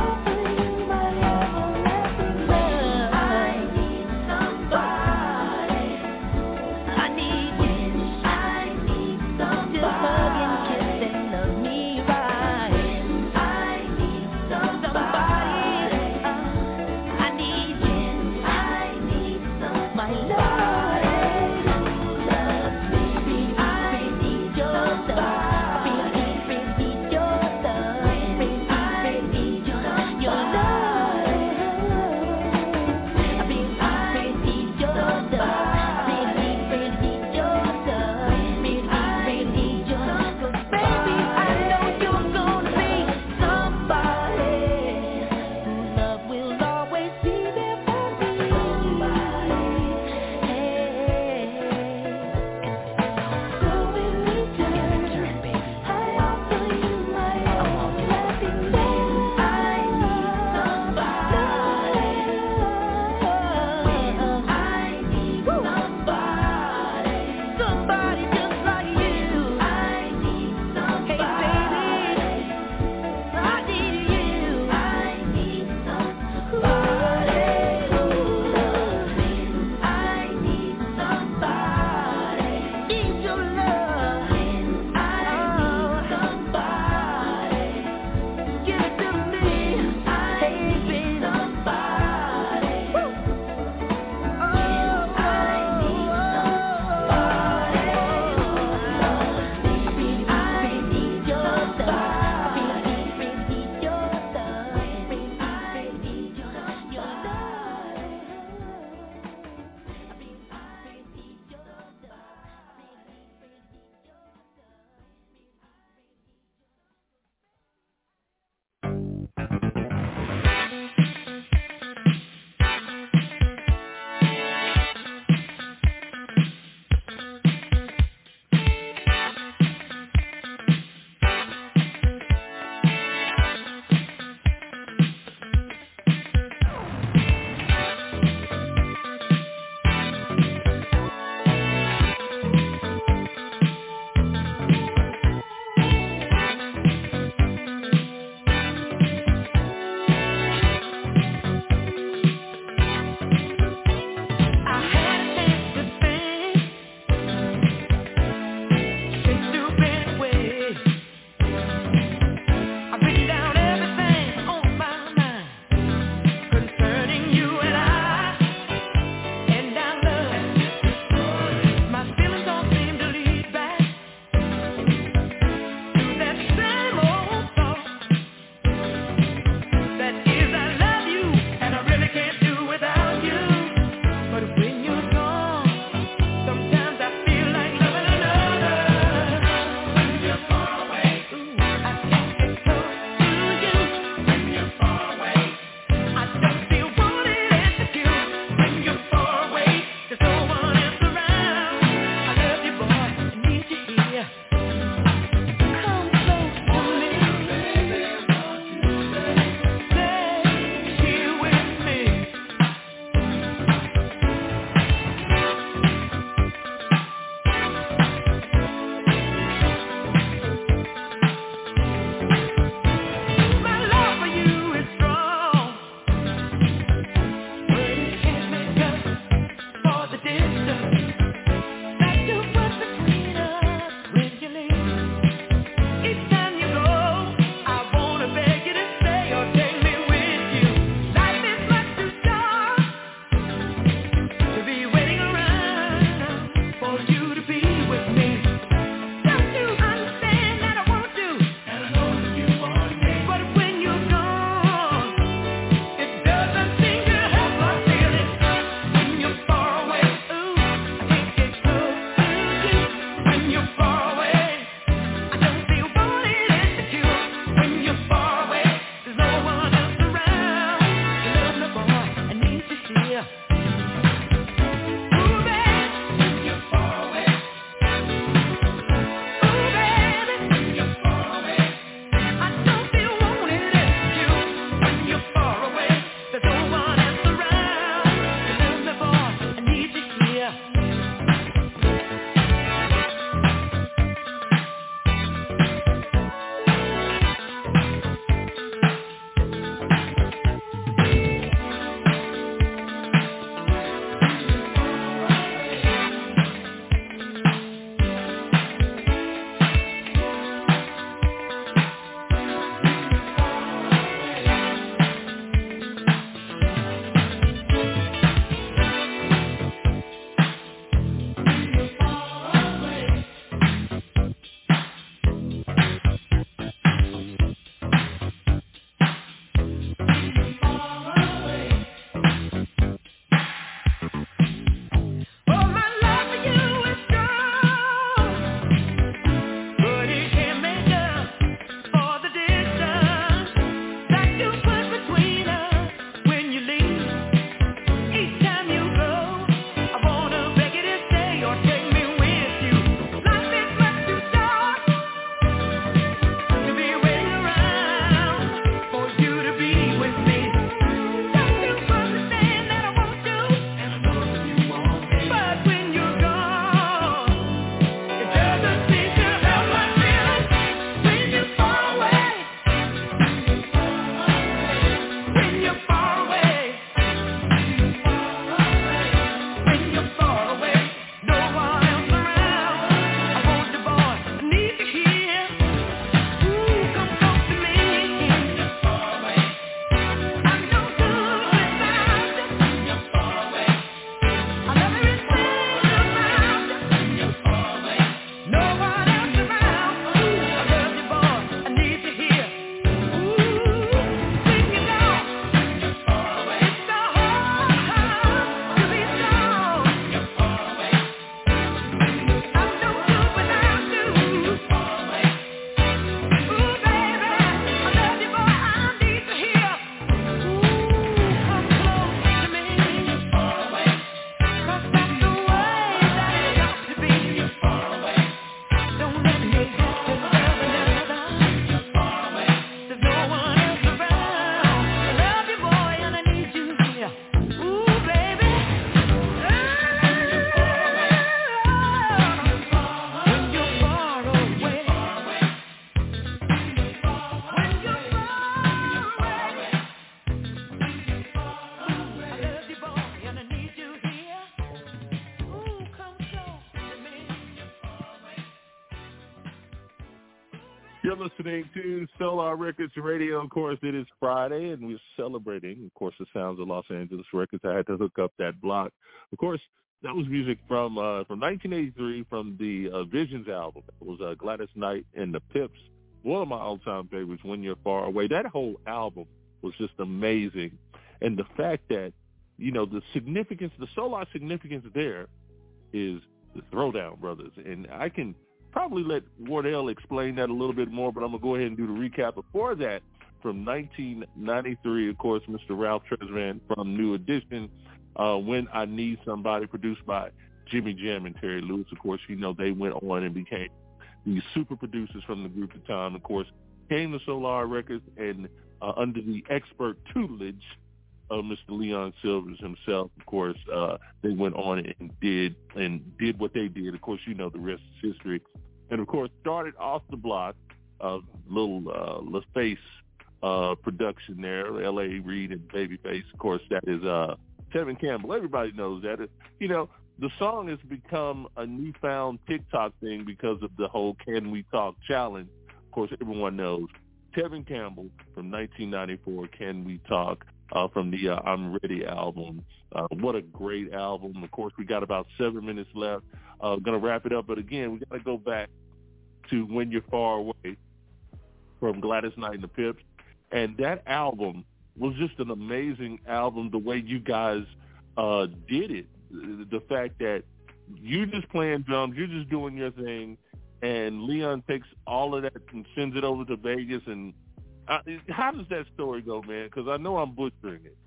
You're listening to Solar Records Radio. Of course, it is Friday, and we're celebrating, of course, the sounds of Los Angeles Records. I had to hook up that block. Of course, that was music from uh, from nineteen eighty-three from the uh, Visions album. It was uh, Gladys Knight and the Pips, one of my all-time favorites, When You're Far Away. That whole album was just amazing. And the fact that, you know, the significance, the Solar significance there is the Throwdown Brothers. And I can probably let Wardell explain that a little bit more, but I'm going to go ahead and do the recap. Before that, from nineteen ninety-three, of course, Mister Ralph Tresvant from New Edition, uh, When I Need Somebody, produced by Jimmy Jam and Terry Lewis. Of course, you know, they went on and became the super producers from the group at the time. Of course, came to Solar Records, and uh, under the expert tutelage of Mister Leon Silvers himself, of course, uh, they went on and did and did what they did. Of course, you know, the rest is history. And, of course, started off the block, uh, little uh, LaFace uh, production there, L A. Reid and Babyface. Of course, that is uh, Tevin Campbell. Everybody knows that. It, you know, the song has become a newfound TikTok thing because of the whole Can We Talk challenge. Of course, everyone knows Tevin Campbell from nineteen ninety-four, Can We Talk, uh, from the uh, I'm Ready album. Uh, what a great album. Of course, we got about seven minutes left. Uh, going to wrap it up. But, again, we got to go back to When You're Far Away from Gladys Knight and the Pips. And that album was just an amazing album, the way you guys uh, did it. The fact that you're just playing drums, you're just doing your thing, and Leon takes all of that and sends it over to Vegas. And uh, how does that story go, man? Because I know I'm butchering it.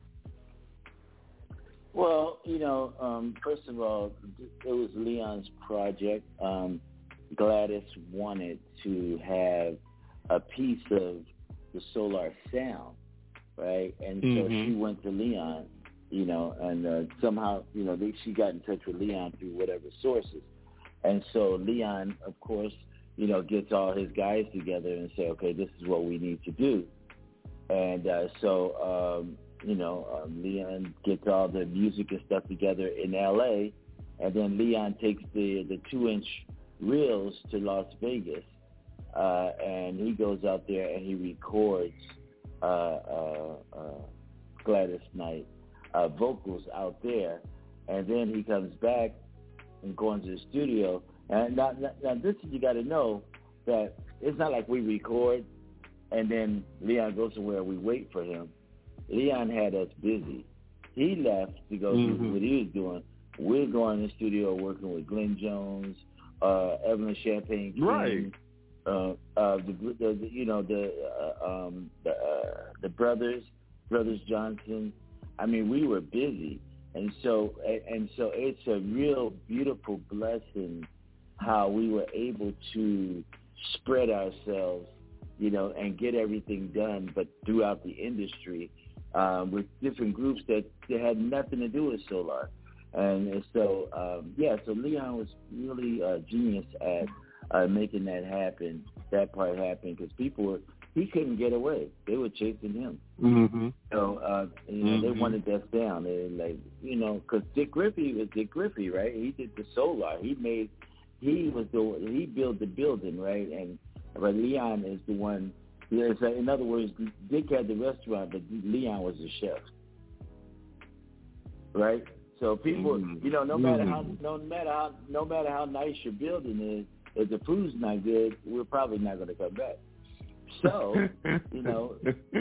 Well, you know, um, first of all, it was Leon's project. Um, Gladys wanted to have a piece of the Solar sound, right? And mm-hmm. so she went to Leon, you know, and uh, somehow, you know, they, she got in touch with Leon through whatever sources. And so Leon, of course, you know, gets all his guys together and say, okay, this is what we need to do. And uh, so, um, you know, um, Leon gets all the music and stuff together in L A, and then Leon takes the, the two-inch reels to Las Vegas, uh, and he goes out there and he records uh, uh, uh, Gladys Knight uh, vocals out there, and then he comes back and goes into the studio. And now, now this is, you got to know that it's not like we record and then Leon goes somewhere and we wait for him. Leon had us busy. He left to go mm-hmm. do what he was doing. We're going in the studio working with Glenn Jones, uh, Evelyn Champagne King, right? Uh, uh, the, the, the you know the uh, um, the uh, the brothers, brothers Johnson. I mean, we were busy, and so and, and so it's a real beautiful blessing how we were able to spread ourselves, you know, and get everything done, but throughout the industry. Um, with different groups that, that had nothing to do with Solar. And so, um, yeah, so Leon was really a genius at uh, making that happen, that part happen, because people were, he couldn't get away. They were chasing him. Mm-hmm. So, uh, you know, mm-hmm. they wanted us down. They were like, you know, because Dick Griffey was Dick Griffey, right? He did the Solar. He made, he was the, he built the building, right? And but Leon is the one. Yeah, so in other words, Dick had the restaurant, but Leon was the chef, right? So people, mm-hmm. you know, no matter how, no matter how, no matter how nice your building is, if the food's not good, we're probably not going to come back. So, you know,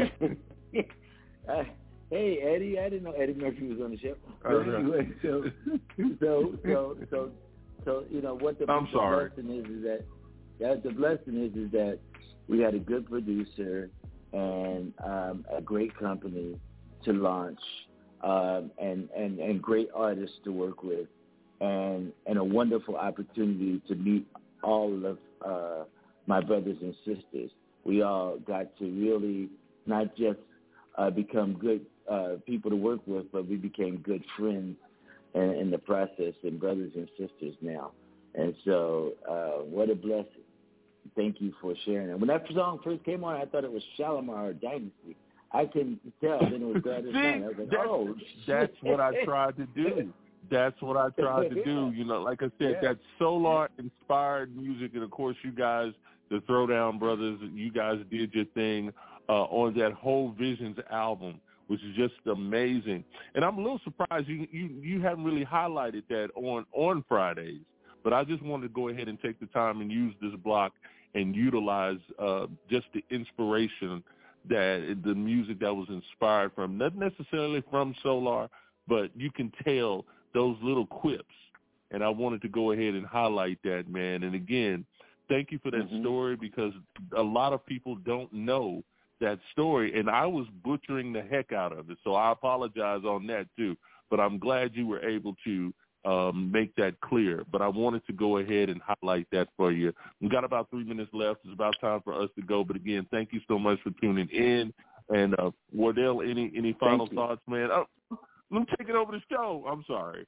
uh, hey Eddie, I didn't know Eddie Murphy was on the show. But anyway, so, so, so, so, so, you know, what the, I'm the sorry. blessing is is that, that the blessing is is that. We had a good producer and um, a great company to launch um, and, and, and great artists to work with and, and a wonderful opportunity to meet all of uh, my brothers and sisters. We all got to really not just uh, become good uh, people to work with, but we became good friends in, in the process and brothers and sisters now. And so uh, what a blessing. Thank you for sharing it. When that song first came on, I thought it was Shalimar or Dynasty. I couldn't tell. Then it was Gladys Knight. I was like, that's, oh, that's what I tried to do. That's what I tried to do. You know, like I said, Yeah. that Solar-inspired music, and, of course, you guys, the Throwdown Brothers, you guys did your thing uh, on that Whole Visions album, which is just amazing. And I'm a little surprised you you, you haven't really highlighted that on, on Fridays. But I just wanted to go ahead and take the time and use this block and utilize uh, just the inspiration that the music that was inspired from, not necessarily from Solar, but you can tell those little quips. And I wanted to go ahead and highlight that, man. And again, thank you for that mm-hmm. story, because a lot of people don't know that story, and I was butchering the heck out of it. So I apologize on that too. But I'm glad you were able to um, make that clear. But I wanted to go ahead and highlight that for you. We've got about three minutes left. It's about time for us to go. But again, thank you so much for tuning in. And uh, Wardell, any any final thoughts, man? Oh, let me take it over the show. I'm sorry.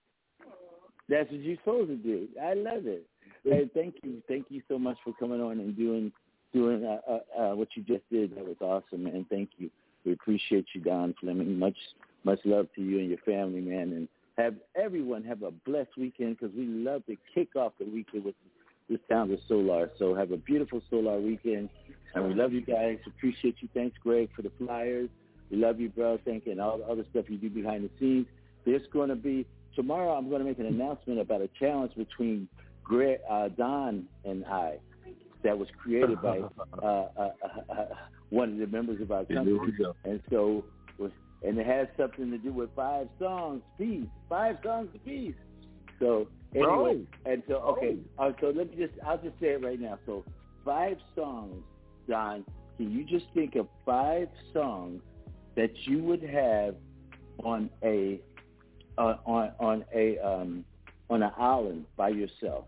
That's what you're supposed to do. I love it. Hey, thank you. Thank you so much for coming on and doing doing uh, uh, uh, what you just did. That was awesome, man. Thank you. We appreciate you, Don Fleming. Much much love to you and your family, man. And have everyone have a blessed weekend, because we love to kick off the weekend with the sound of Solar. So have a beautiful Solar weekend. And we love you guys. Appreciate you. Thanks, Greg, for the flyers. We love you, bro. Thank you. And all the other stuff you do behind the scenes. There's going to be, tomorrow I'm going to make an announcement about a challenge between Greg, uh, Don and I that was created by uh, uh, uh, uh, one of the members of our company. And so, and it has something to do with five songs piece, five songs apiece. So anyway, oh. and so, okay, oh. uh, so let me just, I'll just say it right now. So five songs, Don, can you just think of five songs that you would have on a uh, on on a um, on an island by yourself?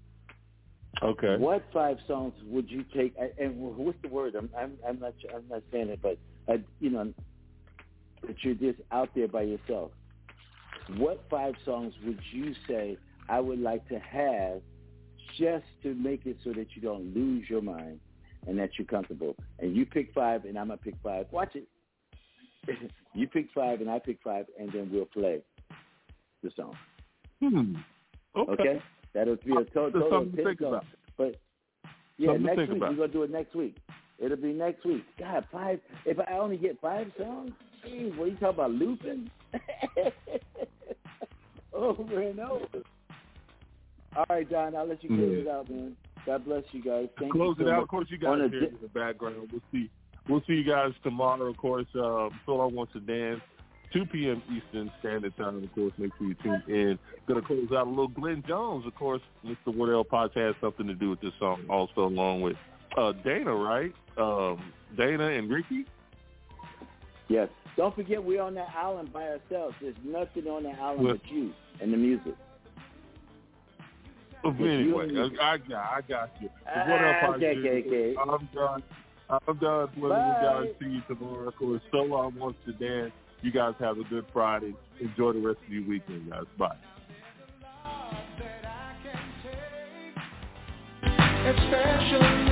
Okay. What five songs would you take? And what's the word? I'm I'm, I'm not I'm not saying it, but uh, you know, that you're just out there by yourself. What five songs would you say I would like to have, just to make it so that you don't lose your mind and that you're comfortable? And you pick five, and I'm gonna pick five. Watch it. You pick five, and I pick five, and then we'll play the song. Hmm. Okay. Okay? That'll be a total, total to think about. But yeah, something next week about. We're gonna do it next week. It'll be next week. God, five. If I only get five songs, geez, what are you talking about, looping? Over and over. All right, Don. I'll let you close yeah. it out, man. God bless you guys. Thank close you so it out. much. Of course, you guys di- here in the background. We'll see. We'll see you guys tomorrow. Of course, uh, Solar Wants to Dance, two p.m. Eastern Standard Time. Of course, make sure you tune in. Going to close out a little Glenn Jones. Of course, Mister Wardell Potts has something to do with this song also, along with uh, Dana, right? Um, Dana and Ricky? Yes. Don't forget we're on that island by ourselves. There's nothing on that island well, but you and the music. Anyway, I, I got I got you. Ah, what else okay, I do? okay, okay. I'm done. I'm done. Let you guys see you tomorrow. Of course, Solar Wants to Dance. You guys have a good Friday. Enjoy the rest of your weekend, guys. Bye. It's special.